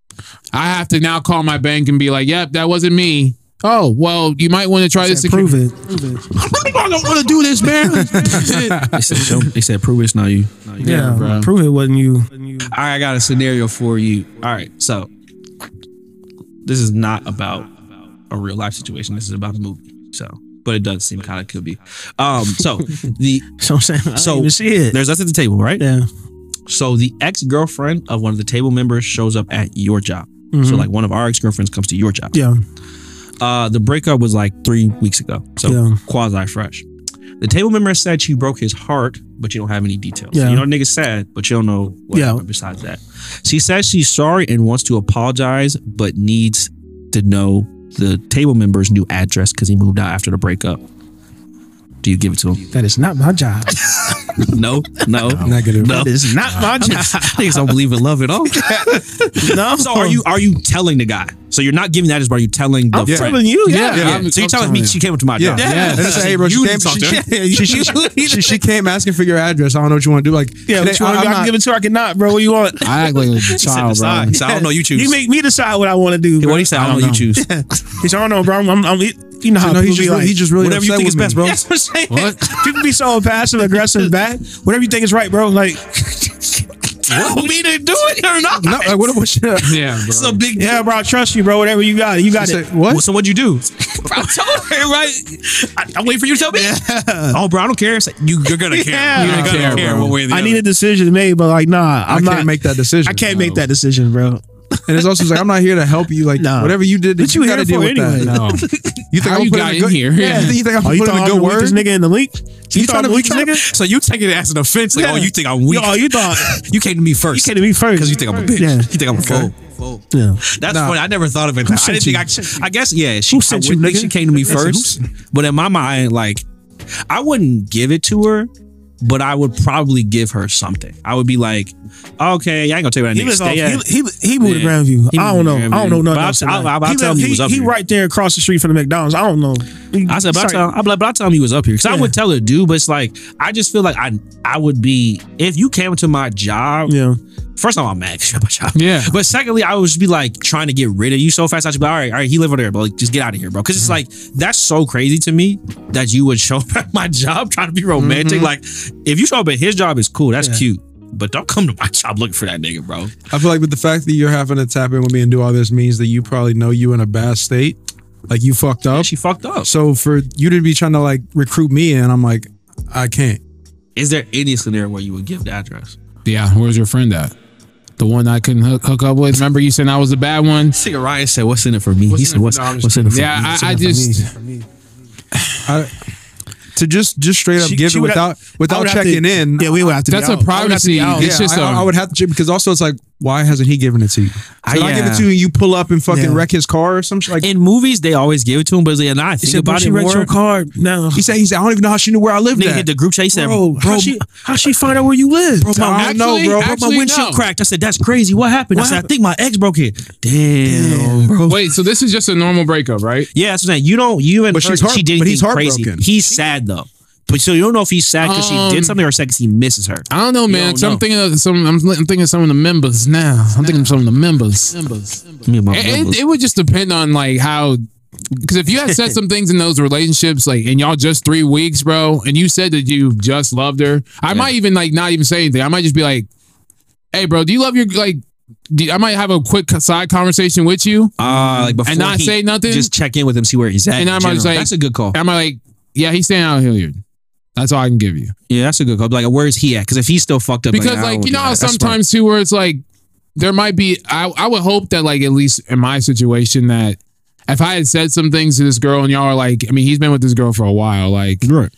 I have to now call my bank and be like, yep, that wasn't me. Oh, well, you might want to try this. Said, again. prove it. Prove it. I don't want to do this, man. They said, show, they said, prove it's not you. Not you. Yeah, bro. prove it wasn't you. I got a scenario for you. All right, so this is not about a real life situation. This is about a movie. So, but it does seem kind of could be. Um, so the So I'm saying, I so didn't even see it. there's us at the table, right? Yeah. So the ex girlfriend of one of the table members shows up at your job. So Mhm. like one of our ex girlfriends comes to your job. Yeah. Uh, the breakup was like three weeks ago, so Yeah. quasi fresh. The table member said she broke his heart, but you don't have any details. Yeah. You know, nigga sad, but you don't know what Yeah. happened besides that. She says she's sorry and wants to apologize, but needs to know the table member's new address because he moved out after the breakup. Do you give it to him? That is not my job. No, no, Negative. no. That is not my job. Niggas don't believe in love at all. No. So are you are you telling the guy? So you're not giving that address, but are you telling the I'm friend? telling you. Yeah. Yeah. I'm- So you're I'm telling me telling she came up to my Yeah. job? Yeah. And it's like, hey, bro, she You came, didn't talk she, to her. she, she, she, she came asking for your address. I don't know what you want to do. Like, Yeah, today, what you want, I, I, I'm can not- give it to her. I cannot, bro. What you want? I act like a Said child, bro. decide. So I don't know. You choose. You make me decide what I want to do. What Bro. he said, I don't know. You choose. He said, I don't know, bro. I'm, I'm, I'm, You know how no, people he's be just, like, really, he's just really Whatever you upset think is with best, me. bro. That's what I'm saying. What? People be so passive aggressive bad. Whatever you think is right, bro. Like, Tell me to do it or not. No, like, what, what, what, Yeah, bro. It's a big yeah, bro, I trust you, bro. Whatever you got, you got Say, it. what? Well, so what'd you do? I told her, right? I, I'm waiting for you to tell me. Oh, bro, I don't care. It's like, you, you're gonna care. Yeah. You're You gonna care, care bro. one way or the I other. need a decision made, but like, nah, I I'm can't not make that decision. I can't No. make that decision, bro. And it's also like I'm not here to help you. Like Nah. whatever you did, What you, you got to here deal for with anyway? that. No. You think How I'm you put got in, a in good, here? Yeah. Yeah. You think I'm Oh, you putting thought a I'm good gonna weak word? this nigga in the league? You You trying thought to I'm weak weak this this nigga? So you take it as an offense, like, Yeah. oh, you think I'm weak? Oh, you thought You came to me you first. came to me first Because you think I'm a bitch. Yeah. You think I'm a fool. Fool. Yeah. That's Nah. funny. I never thought of it. That. I sent didn't think I, I guess, yeah. She, Who sent I you, would think nigga? she came to me Listen, who first. But in my mind, like, I wouldn't give it to her, but I would probably give her something. I would be like, okay, I ain't gonna tell you where that He nigga lives off, stay at. he, he, he moved to Yeah. Grandview. He I moved don't to know. I don't know Grandview. nothing But else. I'll- I'll- about I'll he tell him live- he was up he here. right there across the street from the McDonald's. I don't know. He- I said, but I sorry. tell, I'm like, but I tell him he was up here because I Yeah. would tell her, dude. But it's like, I just feel like I, I would be if you came to my job. Yeah. First of all, I'm mad 'cause you're at my job. Yeah. But secondly, I would just be like trying to get rid of you so fast. I should be like, all right, all right, he live over there, but like, just get out of here, bro. Because it's like that's so crazy to me that you would show up at my job trying to be romantic. Like, if you show up at his job, it's cool. That's Yeah. cute. But don't come to my job looking for that nigga, bro. I feel like with the fact that you're having to tap in with me and do all this means that you probably know you in a bad state. Like you fucked up. She fucked up. So for you to be trying to like recruit me in, I'm like, I can't. Is there any scenario where you would give the address? Yeah, where's your friend at? The one I couldn't hook, hook up with. Remember you said I was the bad one? This nigga Ryan said, "What's in it for me?" What's he in said, it for- "What's, no, I'm just what's in it for Yeah, me?" I, What's I in it for just me? I, to just just straight up She- give she it would without have- I without would have checking to- in. Yeah, we would have to. That's be a out. I would have to be privacy. out. It's Yeah, just I, a- I would have to check because also it's like, why hasn't he given it to you? So I- I give yeah. it to you and you pull up and fucking Yeah. wreck his car or some shit. Like In movies, they always give it to him, but yeah, now I He think said, "Bro, about she it wrecked more. your car." No, he said, he said, I don't even know how she knew where I lived Nigga at. hit the group chat. He said, bro, "Bro, how she how she find out where you live? bro, my, I don't know, bro. bro, Actually, my windshield no. cracked." I said, "That's crazy. What happened?" I What said, "I happened? think my ex broke it." Damn, bro. wait. So this is just a normal breakup, right? Yeah, that's what I'm saying. You don't. You and But her, she's heart- she did but he's anything crazy. heartbroken. He's sad though. But so you don't know if he's sad because she Um, did something or sad because he misses her. I don't know, man. don't 'cause I'm know. thinking of some. I'm, I'm thinking of some of the members now. I'm thinking of some of the members. Me and my It, brothers. it, it would just depend on like how. Because if you had said some things in those relationships, like and y'all just three weeks, bro, and you said that you just loved her, I might even like not even say anything. I might just be like, "Hey, bro, do you love your like?" Do, I might have a quick side conversation with you, Uh, like before and not he- say nothing. Just check in with him, see where he's at. And in I might general. say- that's a good call. I might like, yeah, he's staying out here. That's all I can give you. Yeah, that's a good call. Like, where is he at? Because if he's still fucked up, Because I like don't you know do how that. That's smart. sometimes too, where it's like there might be. I I would hope that like at least in my situation that if I had said some things to this girl and y'all are like, I mean, he's been with this girl for a while, like. Right.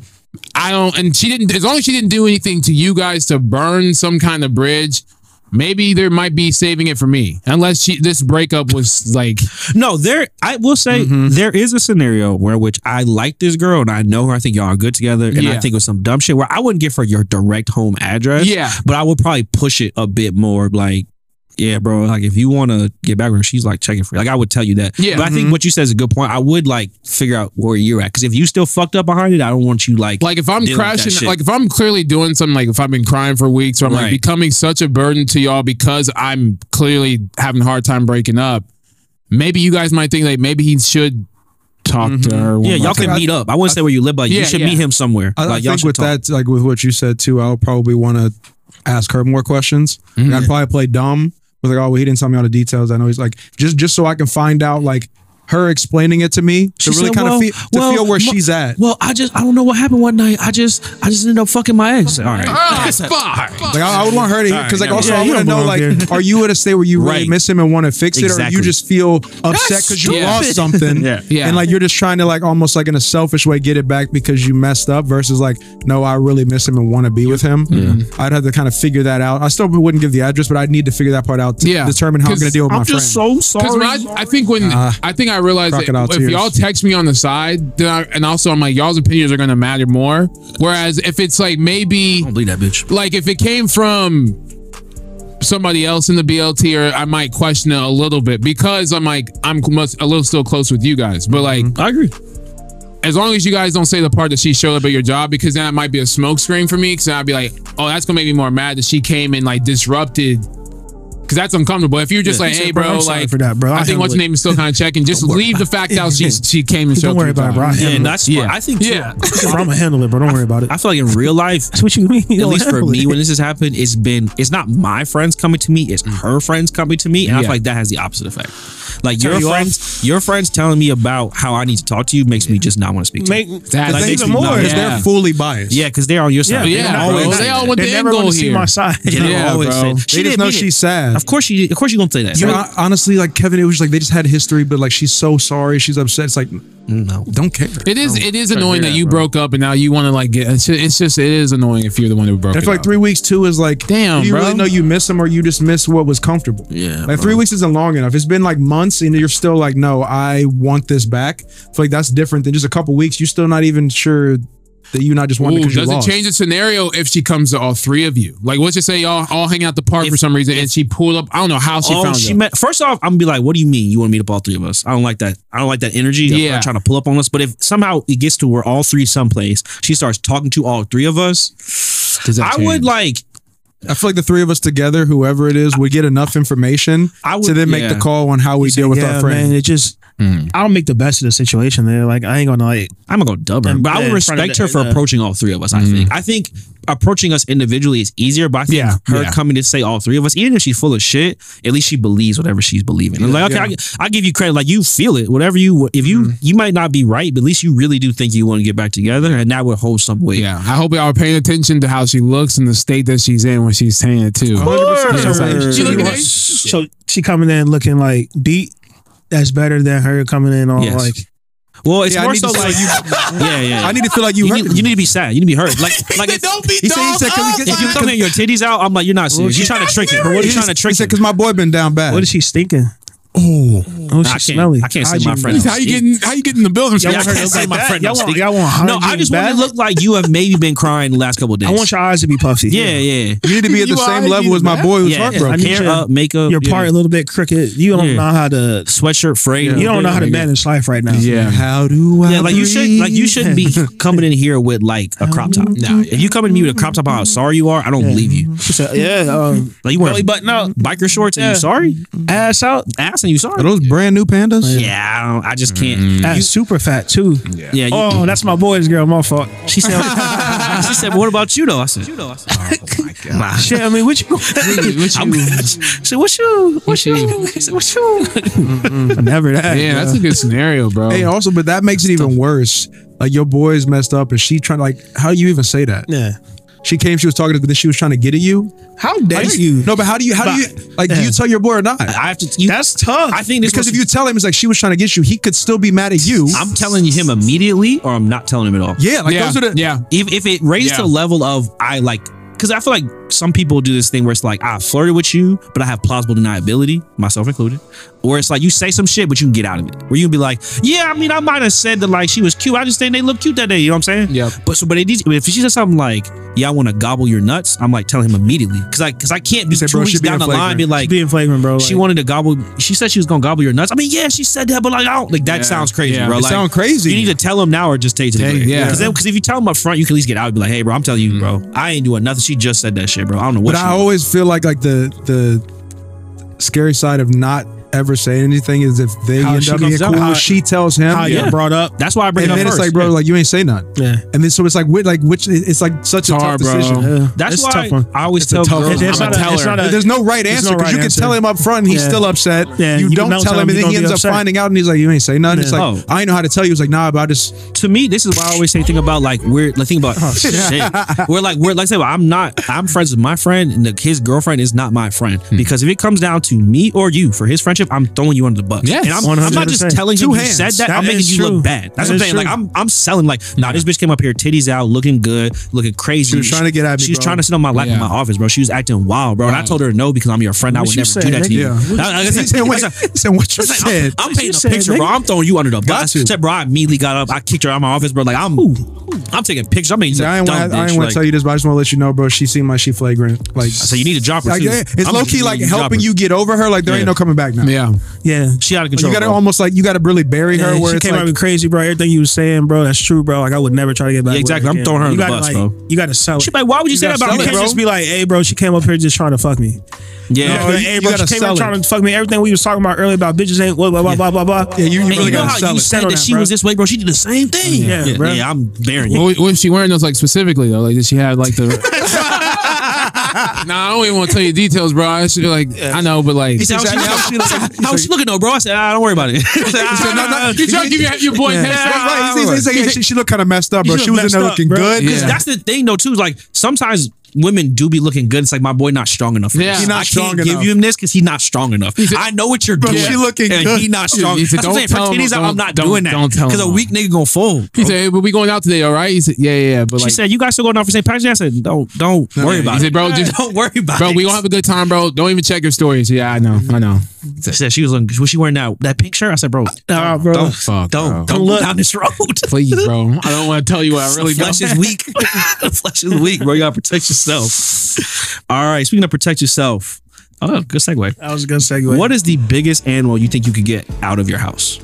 I don't, and she didn't, as long as she didn't do anything to you guys to burn some kind of bridge, maybe there might be saving it for me. Unless she, this breakup was like, No, there. I will say Mm-hmm. there is a scenario where which I like this girl and I know her. I think y'all are good together, and I Yeah. think it was some dumb shit where I wouldn't give her your direct home address. Yeah. but I would probably push it a bit more. Like, yeah, bro. Like, if you want to get back with her, she's like checking for you. Like, I would tell you that. Yeah. but I think what you said is a good point. I would like figure out where you're at because if you still fucked up behind it, I don't want you like like if I'm dealing with that crashing, shit. like if I'm clearly doing something, like if I've been crying for weeks or I'm like Right. becoming such a burden to y'all because I'm clearly having a hard time breaking up, maybe you guys might think like maybe he should talk to her. yeah, y'all think can I- meet up. I wouldn't say where you live, but Yeah, you should yeah. meet him somewhere. I, I like, y'all think should with talk. that, like with what you said too, I'll probably want to ask her more questions. Mm-hmm. Like, I'd probably play dumb. Was like, oh, well, he didn't tell me all the details. I know he's like, just just so I can find out, like her explaining it to me to She really said, kind of well- feel to well, feel where mo- she's at. Well, I just I don't know what happened one night. I just I just ended up fucking my ex. All right. Oh, fuck. Like I, I would want her to, because like no, also yeah, I you want to don't know, like, belong here. are you at a state where you really Right. miss him and want to fix it, or Exactly. you just feel upset because you stupid. lost something, Yeah. Yeah. and like you're just trying to like almost like in a selfish way get it back because you messed up, versus like, no, I really miss him and want to be with him. I'd have to kind of figure that out. I still wouldn't give the address, but I'd need to figure that part out to Yeah. determine how I'm 'Cause going to deal with my I'm friend. just so Because sorry. when I, I think when Uh, I think I realized that crocodile if tears. y'all text me on the side, then I, and also I'm like y'all's opinions are gonna matter more. Whereas if it's like maybe Don't believe that bitch. like if it came from somebody else in the B L T, or I might question it a little bit because I'm like I'm much, a little still close with you guys. But like I agree. as long as you guys don't say the part that she showed up at your job, because then it might be a smoke screen for me. Because then I'd be like, oh, that's gonna make me more mad that she came and like disrupted because that's uncomfortable. If you're just Yeah. like, He said, hey, bro, bro, I'm sorry like for that, bro. I I'll think what's handle your name is still kind of checking. Just leave the fact out she she came and Don't showed worry three about it, bro. times. I Yeah, handle that's Yeah. yeah. I think too, Yeah. it. I'm gonna handle it, bro. Don't worry about it. I feel like in real life, That's what you mean. You at don't least for handle me, it. when this has happened, it's been it's not my friends coming to me, it's her friends coming to me, and I Yeah. feel like that has the opposite effect. Like Turn your you off. friends, your friends telling me about how I need to talk to you makes me just not want to speak to Make you. That Like, makes even me more, not- Because yeah. they're fully biased. Yeah, because they're on your side. Yeah, They're bro. always They say all that. want They the never end goal want to see here. my side. Yeah, they Yeah, always bro. say- They She just didn't know mean it. she's sad. Of course you, of course you gonna say that. You know, honestly, like Kevin, it was like they just had history, but like she's so sorry, she's upset. It's like, no. don't care. It is. It is Sorry to annoying hear that that, you bro. broke up and now you want to like get. It's just, it's just. It is annoying if you're the one who broke. And I it feel like up. three weeks too is like, Damn, do you bro. really know you miss him or you just miss what was comfortable? Yeah, Like bro. three weeks isn't long enough. It's been like months and you're still like, no, I want this back. I feel like that's different than just a couple weeks. You're still not even sure that you not just want it Ooh, because you does it lost. change the scenario if she comes to all three of you? Like, let's just say y'all all hang out the park If- for some reason, and she pulled up. I don't know how she oh, found she it. met. First off, I'm gonna be like, "What do you mean you want to meet up all three of us?" I don't like that. I don't like that energy. of Yeah. her trying to pull up on us. But if somehow it gets to where all three someplace, she starts talking to all three of us. Does that I would change? like. I feel like the three of us together, whoever it is, would get enough information I would to then make yeah. the call on how we deal with yeah, our friend. man, it just Mm. I don't make the best of the situation there. Like I ain't gonna like I'm gonna go dub her, And- but I yeah, would in front of respect the- her for the- approaching all three of us. I think. I think approaching us individually is easier, but I think Yeah, her yeah. coming to say all three of us, even if she's full of shit, at least she believes whatever she's believing. And like, okay, yeah. I, I give you credit. Like you feel it, whatever you. If you you might not be right, but at least you really do think you want to get back together, and that would hold some weight. Yeah, I hope y'all are paying attention to how she looks and the state that she's in when she's saying it too. one hundred percent. Yeah, it's like, Sure. she looking so, at- so she coming in looking like beat. That's better than her coming in all Yes. like Well, it's Yeah, I more need so to like say you. Yeah, yeah. I need to feel like you, You hurt need, me. you need to be sad. You need to be hurt. Like, like if, Don't be He said, he said, 'cause he- if you come in your titties out, I'm like, you're not serious. You're trying to trick it. But what are you trying to He trick said, it? because my boy been down bad. what is she stinking? Oh, Oh, I she can't- smelly. I can't say my Hygiene friend bad. How you getting? How you getting in the building? Yeah, I want her can't to say look my like friend. that? don't Y'all want- stink. y'all want No, I hygiene just want bad? to look like you have maybe been crying the last couple of days. I want your eyes to be puffy. Yeah, yeah. you need to be at the You same are, level you as my bad. boy who's Yeah, heartbroken. I need hair your- up, makeup. Your yeah. part a little bit crooked. You don't Yeah. know how to. Sweatshirt frame. You don't know how to manage life right now. Yeah. How do I? Yeah, like you should, like you shouldn't be breathe? coming in here with like a crop top. Nah, If you come in me with a crop top, how sorry you are, I don't believe you. She said, yeah, um, Like you wear belly button out, biker shorts and Yeah. you sorry, ass out, ass and you sorry. Are those brand new pandas? Yeah, I, don't, I just can't. ass You, super fat too. Yeah. yeah, you, Oh, that's my boy's girl. My fault. she said. she said, "What about you though?" I said, "You though." I said, Oh my god. Nah. Shit, I mean, what you? What I'm, you- she said, "What's you? What's you?" He said, "What's you?" Never that. Yeah, that's a good scenario, bro. Hey, also, but that makes it even worse. Like your boy's messed up, and she trying to like. How do you even say that? Yeah. She came, she was talking to, but then she was trying to get at you. How dare you? No, but how do you? How do you? Like, do you Yeah. tell your boy or not? I have to. You, That's tough. I think this Because was- if you tell him it's like she was trying to get you, he could still be mad at you. I'm telling him immediately, or I'm not telling him at all. yeah, like yeah, those are the. yeah. If if it raises Yeah. to the level of I like, because I feel like some people do this thing where it's like I flirted with you, but I have plausible deniability, myself included. Or it's like you say some shit, but you can get out of it. Where you can be like, yeah, I mean, I might have said that like she was cute. I just think they look cute that day. You know what I'm saying? Yep. But so, but it needs, if she says something like, yeah, I want to gobble your nuts, I'm like telling him immediately because I because I can't be said, two bro, weeks she being down the line flagrant. be like. being flagrant, bro. She like- wanted to gobble. She said she was gonna gobble your nuts. I mean, yeah, she said that, but like, I don't like that. Yeah. Sounds crazy, Yeah. bro. It Like, sound crazy. You need to tell him now or just take it to the Yeah, grave. yeah. Because because if you tell him up front, you can at least get out and be like, hey, bro, I'm telling you, bro, I ain't doing nothing. She just said that shit, bro. I don't know what. But she I doing. always feel like like the the scary side of not ever saying anything is if they How end she up being comes up, cool, how- she tells him, how yeah. you brought up. That's why I bring and it up then first. it's like, bro, Yeah. like you ain't say nothing. Yeah. And then so it's like, which, like which it's like such a It's tough hard, bro. decision. Yeah. That's It's a why tough one. I always It's a tell tough girls. one. It's I'm not a a- teller. it's not a- There's no right There's answer no because right you can answer. tell him up front and he's Yeah. still upset. Yeah, you you don't don't tell tell him him, and he then he gonna be ends up upset. finding out and he's like, you ain't say nothing. It's Yeah. like, Oh. I ain't know how to tell you. It's like, nah, but I just To me, this is why I always say think about like we're like think about Oh, shit. We're like we're like say well, I'm not I'm friends with my friend and the, his girlfriend is not my friend Hmm. because if it comes down to me or you for his friendship, I'm throwing you under the bus. Yes. and I'm, I'm not just one hundred percent. telling him Two you hands. said that. That I'm making is you true. look bad. That's That what I'm is saying. Like true. I'm I'm selling like nah. This bitch came up here, titties out, looking good, looking crazy. She was trying to get at me, She was bro. trying to sit on my lap in Yeah. my office, bro. She was acting wild, bro. And I Wow. told her no because I'm your friend. I What would you never said, do that to nigga? you. Yeah. I- I- I he said- said, I what, said- he said, what you it's like, said. I'm, I'm painting a said, picture, bro. nigga. I'm throwing you under the Got bus. to. Said, bro, I immediately got up. I kicked her out of my office, bro. Like I'm, I'm taking pictures. I'm making See, you I look ain't dumb, want I bitch. ain't want Like, to tell you this, but I just want to let you know, bro. She seemed like she flagrant. Like, So you need to drop her. like too. yeah, it's I'm low just key need like you to drop helping her. you get over her. Like there Yeah. ain't no coming back now. Yeah. Yeah. She out of You control. gotta bro. almost like you gotta really bury her. Yeah, where she it's came like, out crazy, bro. Everything you was saying, bro, that's true, bro. Like I would never try to get back. Yeah, with exactly. her I'm again. throwing her you under the gotta, bus, like, bro. You gotta sell it. She like, why would you, say that gotta about sell me, it, You can't bro. just be like, hey, bro, she came up here just trying to fuck me. Yeah. You know, No, like, you- hey, you bro, gotta she came sell up it. trying to fuck me. Everything we was talking about earlier about bitches ain't blah blah blah blah blah blah. Yeah, you, you And really you know gotta how sell you it. said on that that, she bro. was this way, bro? She did the same thing. Yeah, yeah, bro. yeah, I'm bearing you. What, what was she wearing those like specifically though? Like did she have like the? Nah, I don't even want to tell you details, bro. I should, like I know, but like. He said, how she, how she, look- how she looking though, bro? I said, ah, don't worry about it. He said, said, no, no, You trying to give your, your boy Yeah. head start? Right, he's, he's, he's, he's, she, she looked kind of messed up, bro. She She was in looked there messed up, looking bro. good. Yeah. That's the thing though, too. Like sometimes women do be looking good. It's like my boy not strong enough. For Yeah. this. He not I strong can't give enough. you him this because he's not strong enough. said- I know what you're Bro, doing. she looking and good. he not strong. He said, That's what I'm don't saying. tell For him, titties out, I'm not don't- doing that. don't tell Because a him. weak nigga gonna fold. He said, "But we going out today, all right?" He said, "Yeah, yeah, yeah." But She like, said, "You guys still going out for Saint Patrick's Day?" I said, "Don't, don't worry he about it." said, "Bro, just don't worry about bro, it." we gonna have a good time, bro. Don't even check your stories." Yeah, I know, I know. She said she was looking. Was she wearing that that pink shirt? I said, "Bro, Nah, bro. don't, Fuck, don't, bro. don't look down this road." Please, bro. I don't want to tell you what I really do. Flesh is weak. Flesh is weak, bro. You gotta protect yourself. All right. Speaking of protect yourself. Oh, good segue. That was a good segue. What is the biggest animal you think you could get out of your house?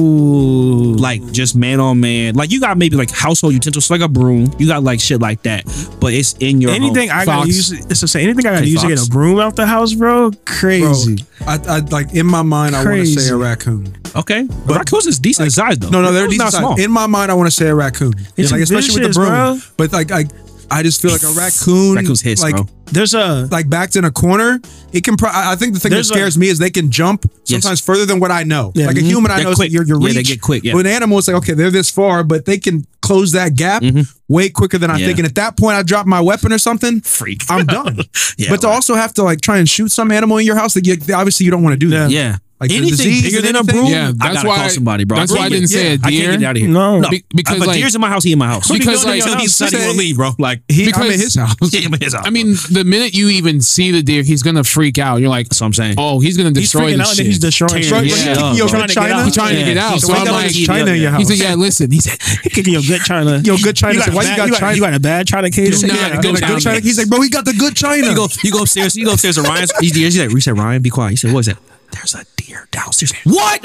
Ooh. Like just man on man. Like you got maybe like household utensils, like a broom. You got like shit like that, but it's in your Anything home. I gotta Fox. use, it's to say anything I gotta Hey, use to get Fox. a broom out the house, bro. Crazy. Bro, I, I like in my mind, I want to say Crazy. a raccoon. Okay, but raccoons is decent size though. No, no, they're Raccoon's decent not small. size. In my mind, I want to say a raccoon. It's like especially with vicious, the broom. bro. But like I, I just feel like a raccoon. Raccoons hiss, like, bro. There's a Like backed in a corner, it can. Pro- I I think the thing There's that scares me is they can jump Yes. sometimes further than what I know. Yeah. Like a Mhm. human, I They're know quick. your your Yeah, reach. they get quick, yeah. With an animal, it's like okay, they're this far, but they can close that gap way quicker than I Yeah. think. And at that point, I drop my weapon or something. Freak. I'm done. Yeah, but to right. also have to like try and shoot some animal in your house, that you, obviously you don't want to do that. Yeah. Like the anything disease bigger and than a anything? broom, Yeah, I that's gotta why- call somebody, bro. that's I why I can't didn't get- say a I can't deer. get it out of here. No. Be- because if a like, deer's in my house, he in my house. Because, like, he'll, he's say- gonna leave, bro. Like He, I'm Because- in his house. yeah, I'm in his house. I mean, the minute you even see the deer, he's gonna freak out. You're like, that's what I'm saying. oh, he's gonna he's destroy freaking the out and shit. then he's destroying Tearing shit. shit Bro, up, you bro. yo, Trying good to get China. out. He's trying to Yeah. get out. He's So Why I'm got like, this China in your house? he said, yeah, listen. He said, Kicking your good China. Yo, good China. You said, got, why a you bad, got you, got, China? you got a bad China case. Do not Yeah, go I got a down good China. there. He's like, bro, he got the good China. You go, you go upstairs. You go upstairs to Ryan's. He's, he's like, he said, Ryan, be quiet. He said, what is that? There's a deer downstairs. What?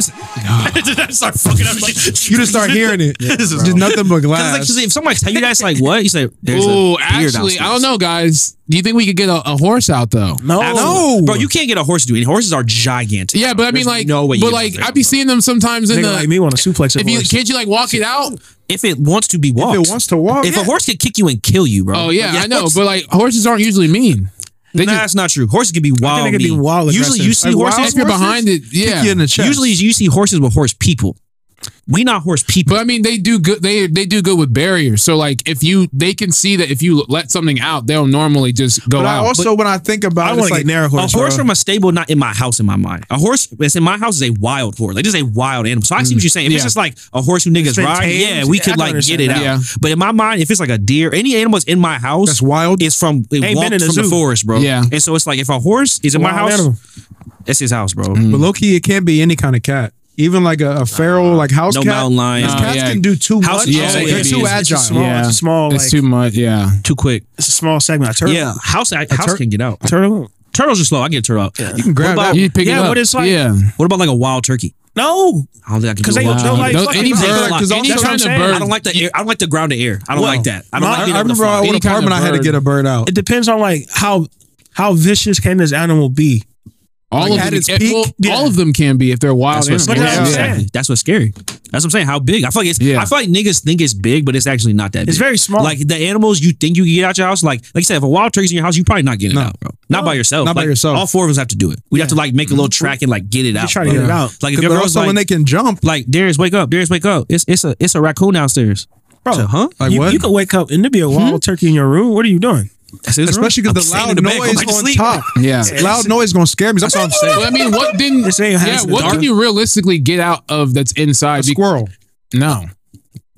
Start fucking up. You just start hearing it. This is Just nothing but Because glass. like, 'cause if somebody tell you that, it's like, what? You say, there's a oh, deer actually, downstairs. I don't know, guys. Do you think we could get a, a horse out though? No. Absolutely. No. Bro, you can't get a horse to do anything. Horses are gigantic. Yeah, but I mean, There's like, no way you but get like, one I be seeing them sometimes in Nigga the. like me want to suplex a if you horse. can't you like walk it out? if it wants to be walked. If it wants to walk, If yeah. a horse could kick you and kill you, bro. Oh yeah, I know, horse- but like horses aren't usually mean. They nah, just that's not true. Horses can be wild. they can be mean. wild Usually, you see aggressive. Like, horses. if you're behind it, yeah. Kick you in the chest. Usually, you see horses with horse people. We not horse people. But I mean, they do good. They they do good with barriers. So like, if you they can see that if you let something out, they'll normally just go But I out. also, when I think about I it, want it's to like, get near a a horse. horse bro. from a stable, not in my house. In my mind, a horse that's in my house is a wild horse. Like this is a wild animal. So I see what you're saying. If Yeah. it's just like a horse who niggas Straight ride, tamed, yeah, we I could can like get understand it that. out. Yeah. But in my mind, if it's like a deer, any animal that's in my house, that's wild. is from it Ain't been walked in the from the zoo. forest, bro. Yeah. And so it's like if a horse is in my Wild house, animal. it's his house, bro. But low key, it can't be any kind of cat. Even like a, a feral, like house No cat. mountain lions. No. Cats yeah. can do too House- much. yeah, they're it too is. It's agile. a small, Yeah. it's a small, it's like, too much. Yeah. Too quick. it's a small segment. A turtle. Yeah, house house tur- can get out. Turtle. Turtles are slow. I can get a turtle out. You can grab What about- that. You pick Yeah, it up. but it's like- yeah. What about like a wild turkey? No. I don't think I can 'Cause do a they- wild they'll turkey. like Those- fucking any take bird, a lot. because Any any kind kind of of bird- I don't like the air. I don't like the ground to air. I don't Well, like that. I don't my- like being I able to remember I fly. own Any an kind of apartment. I had to bird. get a bird out. It depends on like how how vicious can this animal be. All Like, of at them, its it- peak, well, yeah. all of them can be if they're wild That's what's animals. scary. But that's what I'm Yeah. saying. That's what's scary. That's what I'm saying. How big? I feel like it's. Yeah. I feel like niggas think it's big, but it's actually not that big. It's very small. Like the animals you think you can get out your house. Like like I said, if a wild turkey's in your house, you probably not getting No. it out, bro. Not by yourself. Not by Like, yourself. All four of us have to do it. We have to like make a little track and like get it out. try to bro. get it out. Like if But your girl's also, like, when they can jump, like Darius, wake up, Darius, wake up. It's it's a it's a raccoon downstairs. Bro, I said, huh? like you, what? you could wake up and there be a wild turkey in your room. What are you doing? That's his room. Especially because I'm the staying in loud the bed, noise going to on sleep. top. Yeah. Loud noise gonna scare me. That's what I'm saying. Well, I mean, what didn't? This ain't Yeah. has the What dark. can you realistically get out of that's inside? A Be- squirrel. No.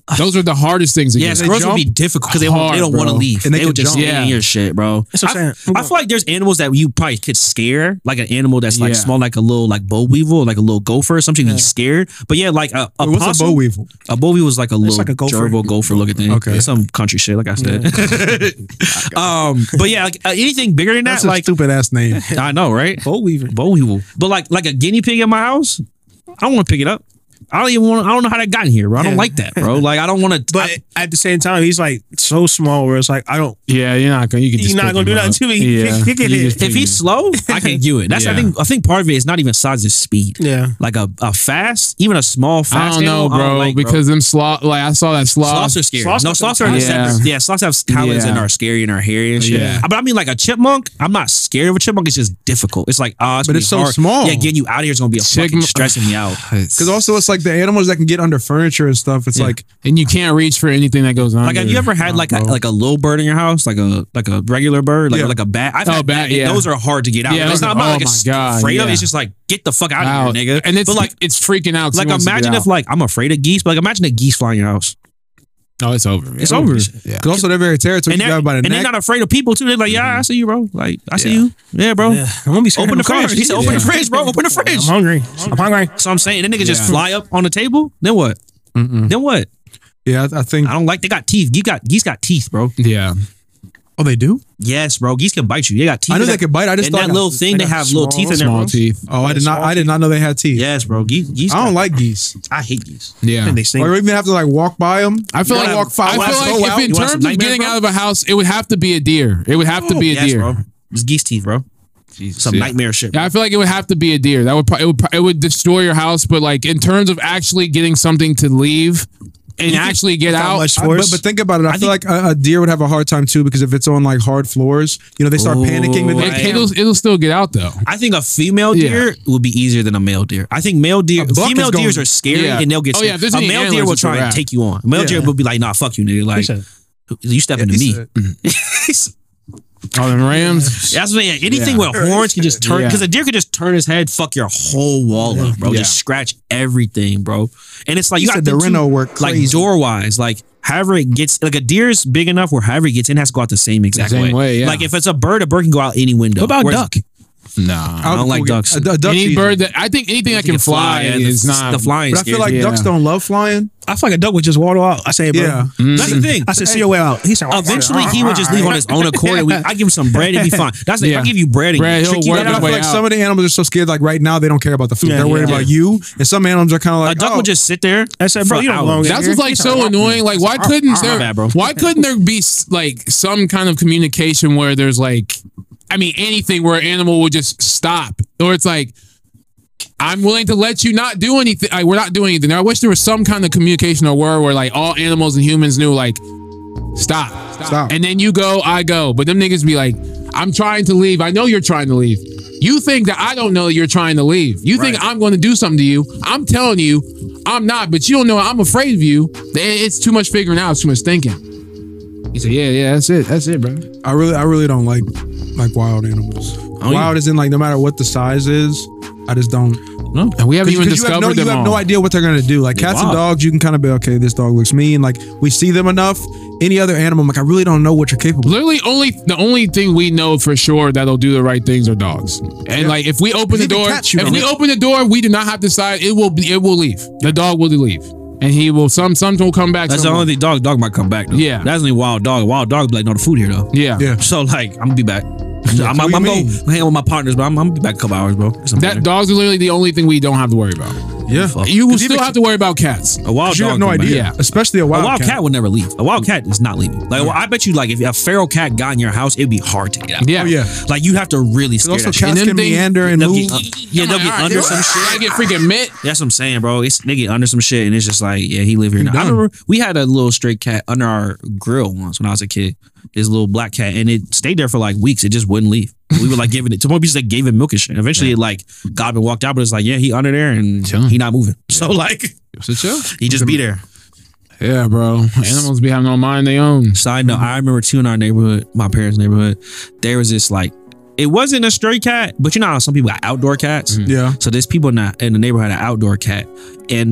Those are the hardest things to Yeah, get. squirrels would be difficult because they, won't- they Hard, don't want to bro. leave. And they they would can just jump. stay in Yeah. your shit, bro. That's what I'm I, saying. I feel like there's animals that you probably could scare, like an animal that's like Yeah. small, like a little like boll weevil, like a little gopher or something. You scared, but yeah, like a, a Wait, what's possum. a boll weevil? A boll weevil is like a little like a gopher. gerbil gopher looking thing. Okay. It's some country shit, like I said. um, but yeah, like uh, anything bigger than that, That's a like stupid ass name. I know, right? boll weevil. Boll weevil, but like like a guinea pig in my house, I don't want to pick it up. I don't even want. I don't know how that got in here, bro. I don't Yeah. like that, bro. Like I don't want to. But at the same time, he's like so small where it's like I don't. Yeah, you're not gonna. You can You're just not pick gonna do him nothing up. to me. Yeah, Kick it you in. just pick If he's him slow, I can do it. That's I Yeah. think I think part of it is not even size, it's speed. Yeah. Like a, a fast, even a small I fast. don't know, animal, I bro, don't like, bro. because them sloth. Like I saw that sloth. Sloths are scary. Sloths no, are sloths are some- yeah. Yeah. yeah, sloths have talons Yeah. and are scary and are hairy and shit. Yeah. But I mean, like a chipmunk, I'm not scared of a chipmunk. It's just difficult. It's like, oh, it's But gonna it's be so hard. small. Yeah, getting you out of here is gonna be a fucking Chipmunk- stressing me out. Because also it's like the animals that can get under furniture and stuff. It's Yeah. like and you can't reach for anything that goes on. Like, have you ever had like a bro. like a little bird in your house, like a like a regular bird, like Yeah. like a bat? I've Oh, had bat, that, and yeah. those are hard to get out. Yeah, it's those not are- I'm not oh like my it's God, afraid of. yeah. It's just like get the fuck out, out of here, nigga. and it's but like it's freaking out. 'cause like it wants to imagine get if out. like I'm afraid of geese, but like imagine a geese flying in your house. oh, it's over. It's over. Yeah. because also they're very territorial. And You they're, got by the and they're neck. not afraid of people too. They're like, yeah, I see you, bro. Like, I see Yeah. you. Yeah, bro. Yeah. I'm gonna be scared Open the of cars. fridge. He said, open Yeah. the fridge, bro. Open the I'm fridge. hungry. I'm hungry. So I'm saying, the nigga just Yeah. fly up on the table. Then what? Mm-mm. Then what? Yeah, I, I think. I don't like. They got teeth. Geese got geese got teeth, bro. Yeah. Oh, they do. Yes, bro. Geese can bite you. They got teeth. I knew in they that- could bite. I just and thought that little thing, they got have little small- teeth in there, Small bro. teeth. Oh, I did not. I did not know they had teeth. Yes, bro. Geese. geese I don't got- like geese. I hate geese. Yeah. And they sing. Or even have to like walk by them. I feel You like wanna walk five I miles, feel go like out? if in You want terms some of nightmares, getting bro? out of a house, it would have to be a deer. It would have to be a Yes, deer. bro. It's geese teeth, bro. Some Yeah. nightmare shit. Yeah, I feel like it would have to be a deer. That would pro- it would pro- it would destroy your house. But like in terms of actually getting something to leave and actually get Without out, much I- force. but, but think about it. I, I feel think- like a, a deer would have a hard time too because if it's on like hard floors, you know, they start Ooh, panicking. right. They, it, it'll it'll still get out though. I think a female Yeah. deer will be easier than a male deer. I think male deer, A buck female is going- deers are scary Yeah. and they'll get Oh, scared. yeah, if there's a any male deer antlers, will it's a try and wrap. take you on. A male Yeah. deer will be like, nah, fuck you, nigga. Like, said- you stepping to He me. said- Oh, them Rams. That's what, yeah, anything Yeah. with horns can just turn, Yeah. because a deer could just turn his head, fuck your whole wall up, bro. Yeah. Just scratch everything, bro. And it's like, He you got said to the think reno too, work like crazy. door wise, like however it gets, like a deer's big enough where however it gets in has to go out the same exact same way. way, yeah. Like if it's a bird, a bird can go out any window. What about Whereas- duck? Nah. I don't like ducks. A, a duck's Any easy. bird that I think anything that can fly yeah, is the, not the flying. But I feel like Yeah. ducks don't love flying. I feel like a duck would just waddle out. I say, bro. Yeah. That's the thing. I said, see your way out. He said, Eventually, he would just leave on his own accord. And we, I give him some bread and be fine. That's the Yeah. I give you bread and Bread, you trick he'll you work And I his out. feel way like out. some of the animals are so scared. Like right now, they don't care about the food. Yeah, They're worried yeah. about you. And some animals are kind of like, A duck oh, would just sit there. I said, bro, for you don't belong hours. in That's here. what's like He's so annoying. Like, why couldn't my there? bad, bro. Why couldn't there be like some kind of communication where there's like, I mean, anything where an animal would just stop, or it's like, I'm willing to let you not do anything. Like, we're not doing anything. I wish there was some kind of communication or word where like all animals and humans knew like, stop, Stop. and then you go, I go. But them niggas be like, I'm trying to leave. I know you're trying to leave. You think that I don't know that you're trying to leave. You think I'm going to do something to you. I'm telling you, I'm not. But you don't know I'm afraid of you. It's too much figuring out. It's too much thinking. He said, yeah, yeah, that's it. That's it, bro. I really, I really don't like like wild animals. Oh, wild is in like no matter what the size is, I just don't. No. And we haven't even Because you have discovered no, you them have all. no idea what they're gonna do. Like cats and wild. dogs, you can kind of be okay. This dog looks mean. Like we see them enough. Any other animal, I'm like I really don't know what you're capable of. Literally, only the only thing we know for sure that'll do the right things are dogs. And like, if we open the Even door, cats, you if know. we open the door, we do not have to decide. It will, be, it will leave. The dog will leave, and he will. Some, some will come back. That's some the only won't. thing. Dog, dog might come back. Though. Yeah. That's only wild dog. Wild dog be like, no, the food here though. Yeah, Yeah. So like, I'm gonna be back. I'm, what I'm, you I'm mean? going hang out with my partners, but I'm, I'm gonna be back a couple hours, bro. Something That better. dogs are literally the only thing we don't have to worry about. Yeah. Fuck. You will 'Cause still even- have to worry about cats. A wild You dog have no come back. idea. Yeah. Especially a A wild, wild cat. cat would never leave. A wild cat is not leaving. Like, well, I bet you, like, if a feral cat got in your house, it'd be hard to get out. Yeah, Oh yeah. Like, you have to really scare Also, that shit. cats And them can things- meander and they'll move. get, yeah, they'll Come get on, under all right, some shit. I get freaking mitt. That's what I'm saying, bro. It's they get under some shit, and it's just like, yeah, he live here now. I done. remember we had a little stray cat under our grill once when I was a kid. This little black cat, and it stayed there for like weeks. It just wouldn't leave. We were like giving it to more people that gave him milk and shit. Eventually, it like got up and walked out, but it's like, yeah, he under there and Chilling. he not moving. So like, So chill. he just be there. Yeah, bro. Animals be having no mind they own. Side note, I remember too in our neighborhood, my parents' neighborhood, there was this like, it wasn't a stray cat, but you know how some people got outdoor cats. Yeah. So there's people in the, in the neighborhood had an outdoor cat, and It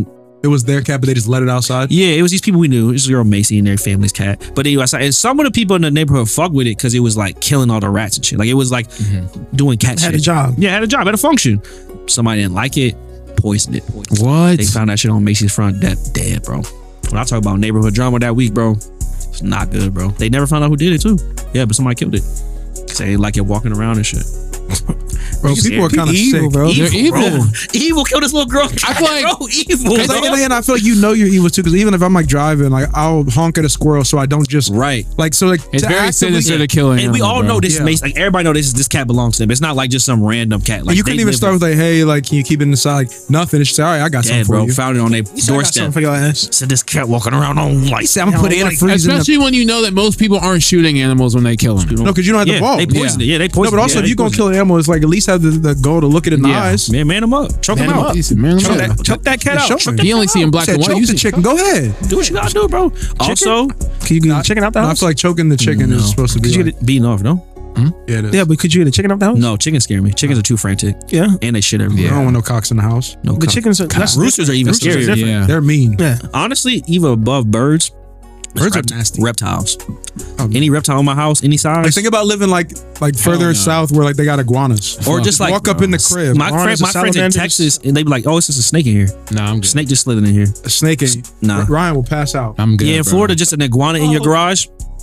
It was their cat, but they just let it outside. Yeah, it was these people we knew. It was girl Macy and their family's cat. But anyway, and some of the people in the neighborhood fuck with it because it was like killing all the rats and shit. Like it was like mm-hmm. doing cat Had shit. a job. Yeah, had a job, had a function. Somebody didn't like it, poisoned it. What? They found that shit on Macy's front, dead, dead, bro. When I talk about neighborhood drama that week, bro, it's not good, bro. They never found out who did it too. Yeah, but somebody killed it. Cause they didn't like it walking around and shit. Bro, people are kind of evil, sick, bro. Evil, They're evil. bro. Evil killed this little girl. I feel like- bro, evil. Because bro. like, in the end, I feel like you know you're evil too. Because even if I'm like driving, like I'll honk at a squirrel so I don't just Right. like so like It's to very actively- sinister to kill an And we animal, all bro. know this Yeah. is Macy. Like everybody know this is this cat belongs to them. It's not like just some random cat. Like you couldn't they even live start with like, hey, like can you keep it inside? Like nothing. It's just all right. I got something dead, for bro. you. Found it on their I got something doorstep. for your ass. Said this cat walking around on like I'm gonna put Yeah, like, antifreeze in the. Especially when you know that most people aren't shooting animals when they kill them. No, because you don't have Yeah, the ball. they poisoned it. Yeah, they No, poisoned but it. also Yeah, if they you gonna poisoned kill an animal, it's like at least have the, the goal to look it in the Yeah. eyes. it. Man, man him up. Choke him Man, out. decent, man. Choke Yeah. that- Choke that cat Yeah, out. show Choke me. that He cat only see in out. black Said and white. choke You the see- chicken. Go ahead. Do what you gotta do, bro. Also, Can you get the chicken out the No, I house? feel like choking the chicken No. is supposed to be. could you Like, get it beaten off? No, yeah, it is. Yeah, but could you get the chicken out the house? no. Chickens scare me. Chickens are too frantic, Yeah. and they shit I everywhere. don't want no cocks in the house. No, The cock. chickens are that's Roosters are even Roosters are scarier. different. Yeah. They're mean. Yeah. Honestly, even above birds, Birds are rept- nasty. reptiles. Um, Any reptile in my house, any size, Like think about living like like further no. south where like they got iguanas. or just like walk up in the crib. My, friend, Iguanas my or friends in salamanders? Texas, and they be like, "Oh, it's just a snake in here. Nah, I'm good. Snake just slid in here." A snake and Nah. Ryan will pass out. I'm good. Yeah, in bro. Florida, just an iguana in your garage.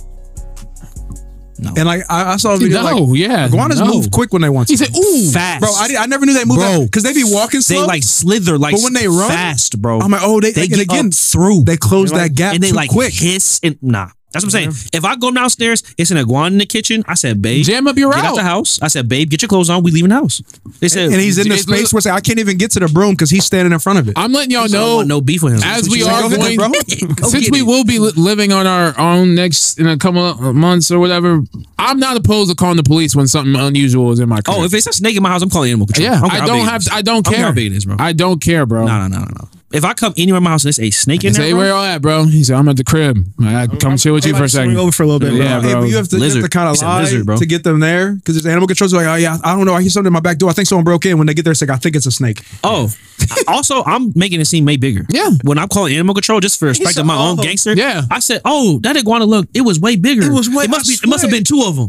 No, And like I, I saw a video No, like yeah. iguanas no. move quick when they want to. He said, ooh. fast, Bro, I, I never knew they moved Bro. because they be walking slow. They like slither like But when they run, fast, bro. I'm like, oh, they, they and get again up through. they close They're that like- gap and they too like quick. hiss and nah. That's what I'm saying. If I go downstairs, it's an iguana in the kitchen. I said, babe, Jam up your get out route. the house. I said, babe, get your clothes on. We leaving the house. They said, And he's in the It's space lit- where I can't even get to the broom because he's standing in front of it. I'm letting y'all I don't know. want no beef with him. As That's what we you are say. Go going, get Go since get we it. will be li- living on our own next in a couple of months or whatever, I'm not opposed to calling the police when something unusual is in my crib. Oh, if it's a snake in my house, I'm calling animal control. yeah, care I how don't big it have. is. I don't I don't care care. how big it is, bro. I don't care, bro. No, no, no, no, no. If I come anywhere in my house and there's a snake in Say there, where bro, y'all at, bro? He said, I'm at the crib. I come chill with you for a second. Over for a little bit. Yeah, Hey, bro. but you have to, you have Lizard. to kind He of said lie lizard, bro. to get them there because it's animal control. Like, oh yeah, I don't know. I hear something in my back door. I think someone broke in. When they get there, it's like I think it's a snake. oh, also, I'm making it seem way bigger. Yeah. When I'm calling animal control, just for respect said, of my own oh. gangster, Yeah. I said, oh, that iguana look, it was way bigger. It was way- It must I be. It must have swear. been two of them.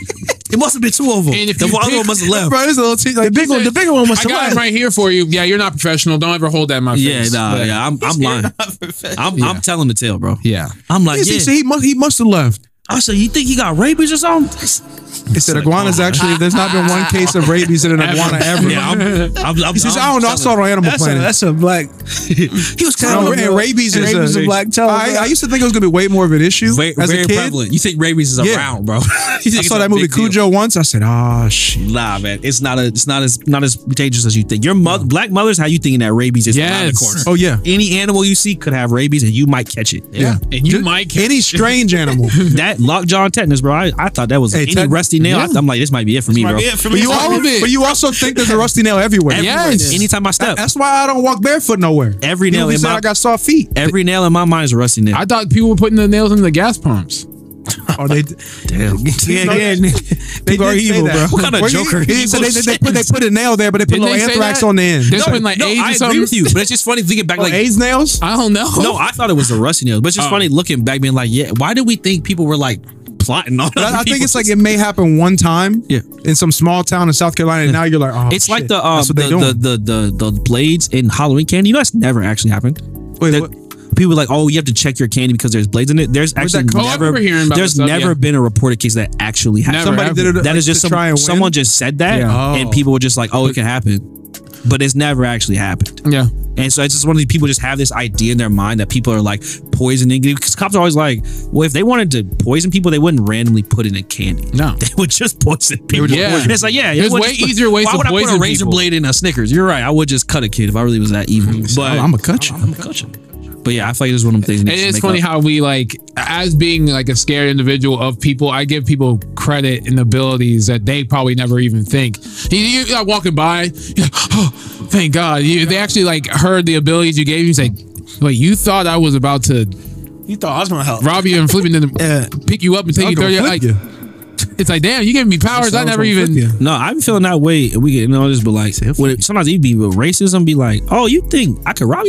It must have been two of them. And if the you other pick- one must have left. Bro, it's a little t- like The big one, the bigger one must I have got him left. right here for you. Yeah, you're not professional. Don't ever hold that in my Yeah, face. nah, But- yeah, I'm, I'm lying. I'm, Yeah. I'm telling the tale, bro. Yeah. I'm like, Yes, he yeah. said he must he must have left. I said, you think he got rabies or something? He said iguanas actually. There's not been one case of rabies in an iguana ever. Yeah, I'm, I'm, I'm, He says, I'm I don't know. I saw it on Animal That's a, Planet. that's a black. He was No, telling and rabies is Rabies a, is a black child. I, I used to think it was gonna be way more of an issue very, as very a kid. prevalent. You think rabies is Yeah. around, bro? You I think it's saw a that movie big deal. Cujo once. I said, oh shit. Nah, man, it's not a, it's not as, not as contagious as you think. Your mother, black mothers, how you thinking that rabies is around the Yes. corner? Oh yeah. Any animal you see could have rabies, and you might catch it. Yeah. And you Just might catch any strange animal. That lockjaw and tetanus, bro. I, I thought that was Hey, any tet- rusty nail. Yeah. I, I'm like, this might be it for me, bro. But you, All all, of it. but you also think there's a rusty nail everywhere. Everywhere. Yes. Anytime I step, That's why I don't walk barefoot nowhere. every You nail know, in said my I got soft feet. every nail in my mind is a rusty nail. I thought people were putting the nails in the gas pumps. Oh, they Damn. Yeah, yeah. they People are did say evil, that. bro. What kind of Well, he- joker? He, said they, they, they, put, they put a nail there, but they put Didn't a little they say anthrax that? on the end. There's been like no, AIDS I or agree something. with you, but it's just funny thinking back. Oh, Like, AIDS nails? I don't know. no, I thought it was the rusty nails, but it's just Oh. funny looking back, being like, yeah, why did we think people were like plotting on? But I, I think it's like it may happen one time Yeah. in some small town in South Carolina, and now you're like, oh, It's like shit. the um That's what the, they doing. the, the the the blades in Halloween candy. You know that's never actually happened. Wait, That- what? People are like, oh, you have to check your candy because there's blades in it. There's actually that come- Oh, I never remember hearing about there's this stuff, never yeah. been a reported case that actually happened. Never, Somebody ever. did it. That like, is just to some, try and win? someone just said that, Yeah. and Oh. people were just like, oh, it can happen, but it's never actually happened. Yeah. And so it's just one of these people just have this idea in their mind that people are like poisoning. Because cops are always like, well, if they wanted to poison people, they wouldn't randomly put in a candy. No. They would just poison people. would just Yeah. poison And it's like, yeah, There's it would way just put- easier ways why to would I put poison a razor people. blade in a Snickers? You're right. I would just cut a kid if I really was that evil. But I'm gonna cut you. I'm gonna cut you. But yeah, I feel like it's one of them things. that And needs to it's make funny up. how we like, as being like a scared individual of people, I give people credit and abilities that they probably never even think. You, you like walking by, you're like, oh, thank God. You, they actually like heard the abilities you gave. You say, wait, you thought I was about to You thought I was gonna help? rob you and flip you and then Yeah. pick you up and take I'm you gonna thirty. flip Like, you. it's like, damn, you gave me powers I Someone's never gonna flip even. you. No, I'm feeling that way. We get know this, but like when it, sometimes you be with racism, be like, oh, you think I could rob you?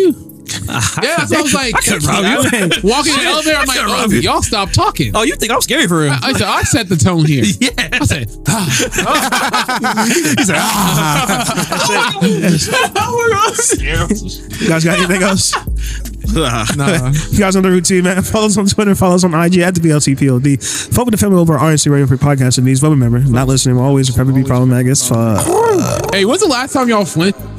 Yeah, that's what I was like. I couldn't rob you. Walking in the elevator, I'm like, couldn't oh, rob you. y'all stop talking. Oh, you think I'm scary for real? I, I said, I set the tone here. Yeah. I said, ah. He said, ah. You guys got anything else? Nah. You guys on the routine, man. Follow us on Twitter. Follow us on I G at the B L T P O D. Fuck with the family over at R N C Radio for podcast and these. Remember, not listening will always or forever be problematic as fuck. Hey, when's the last time y'all went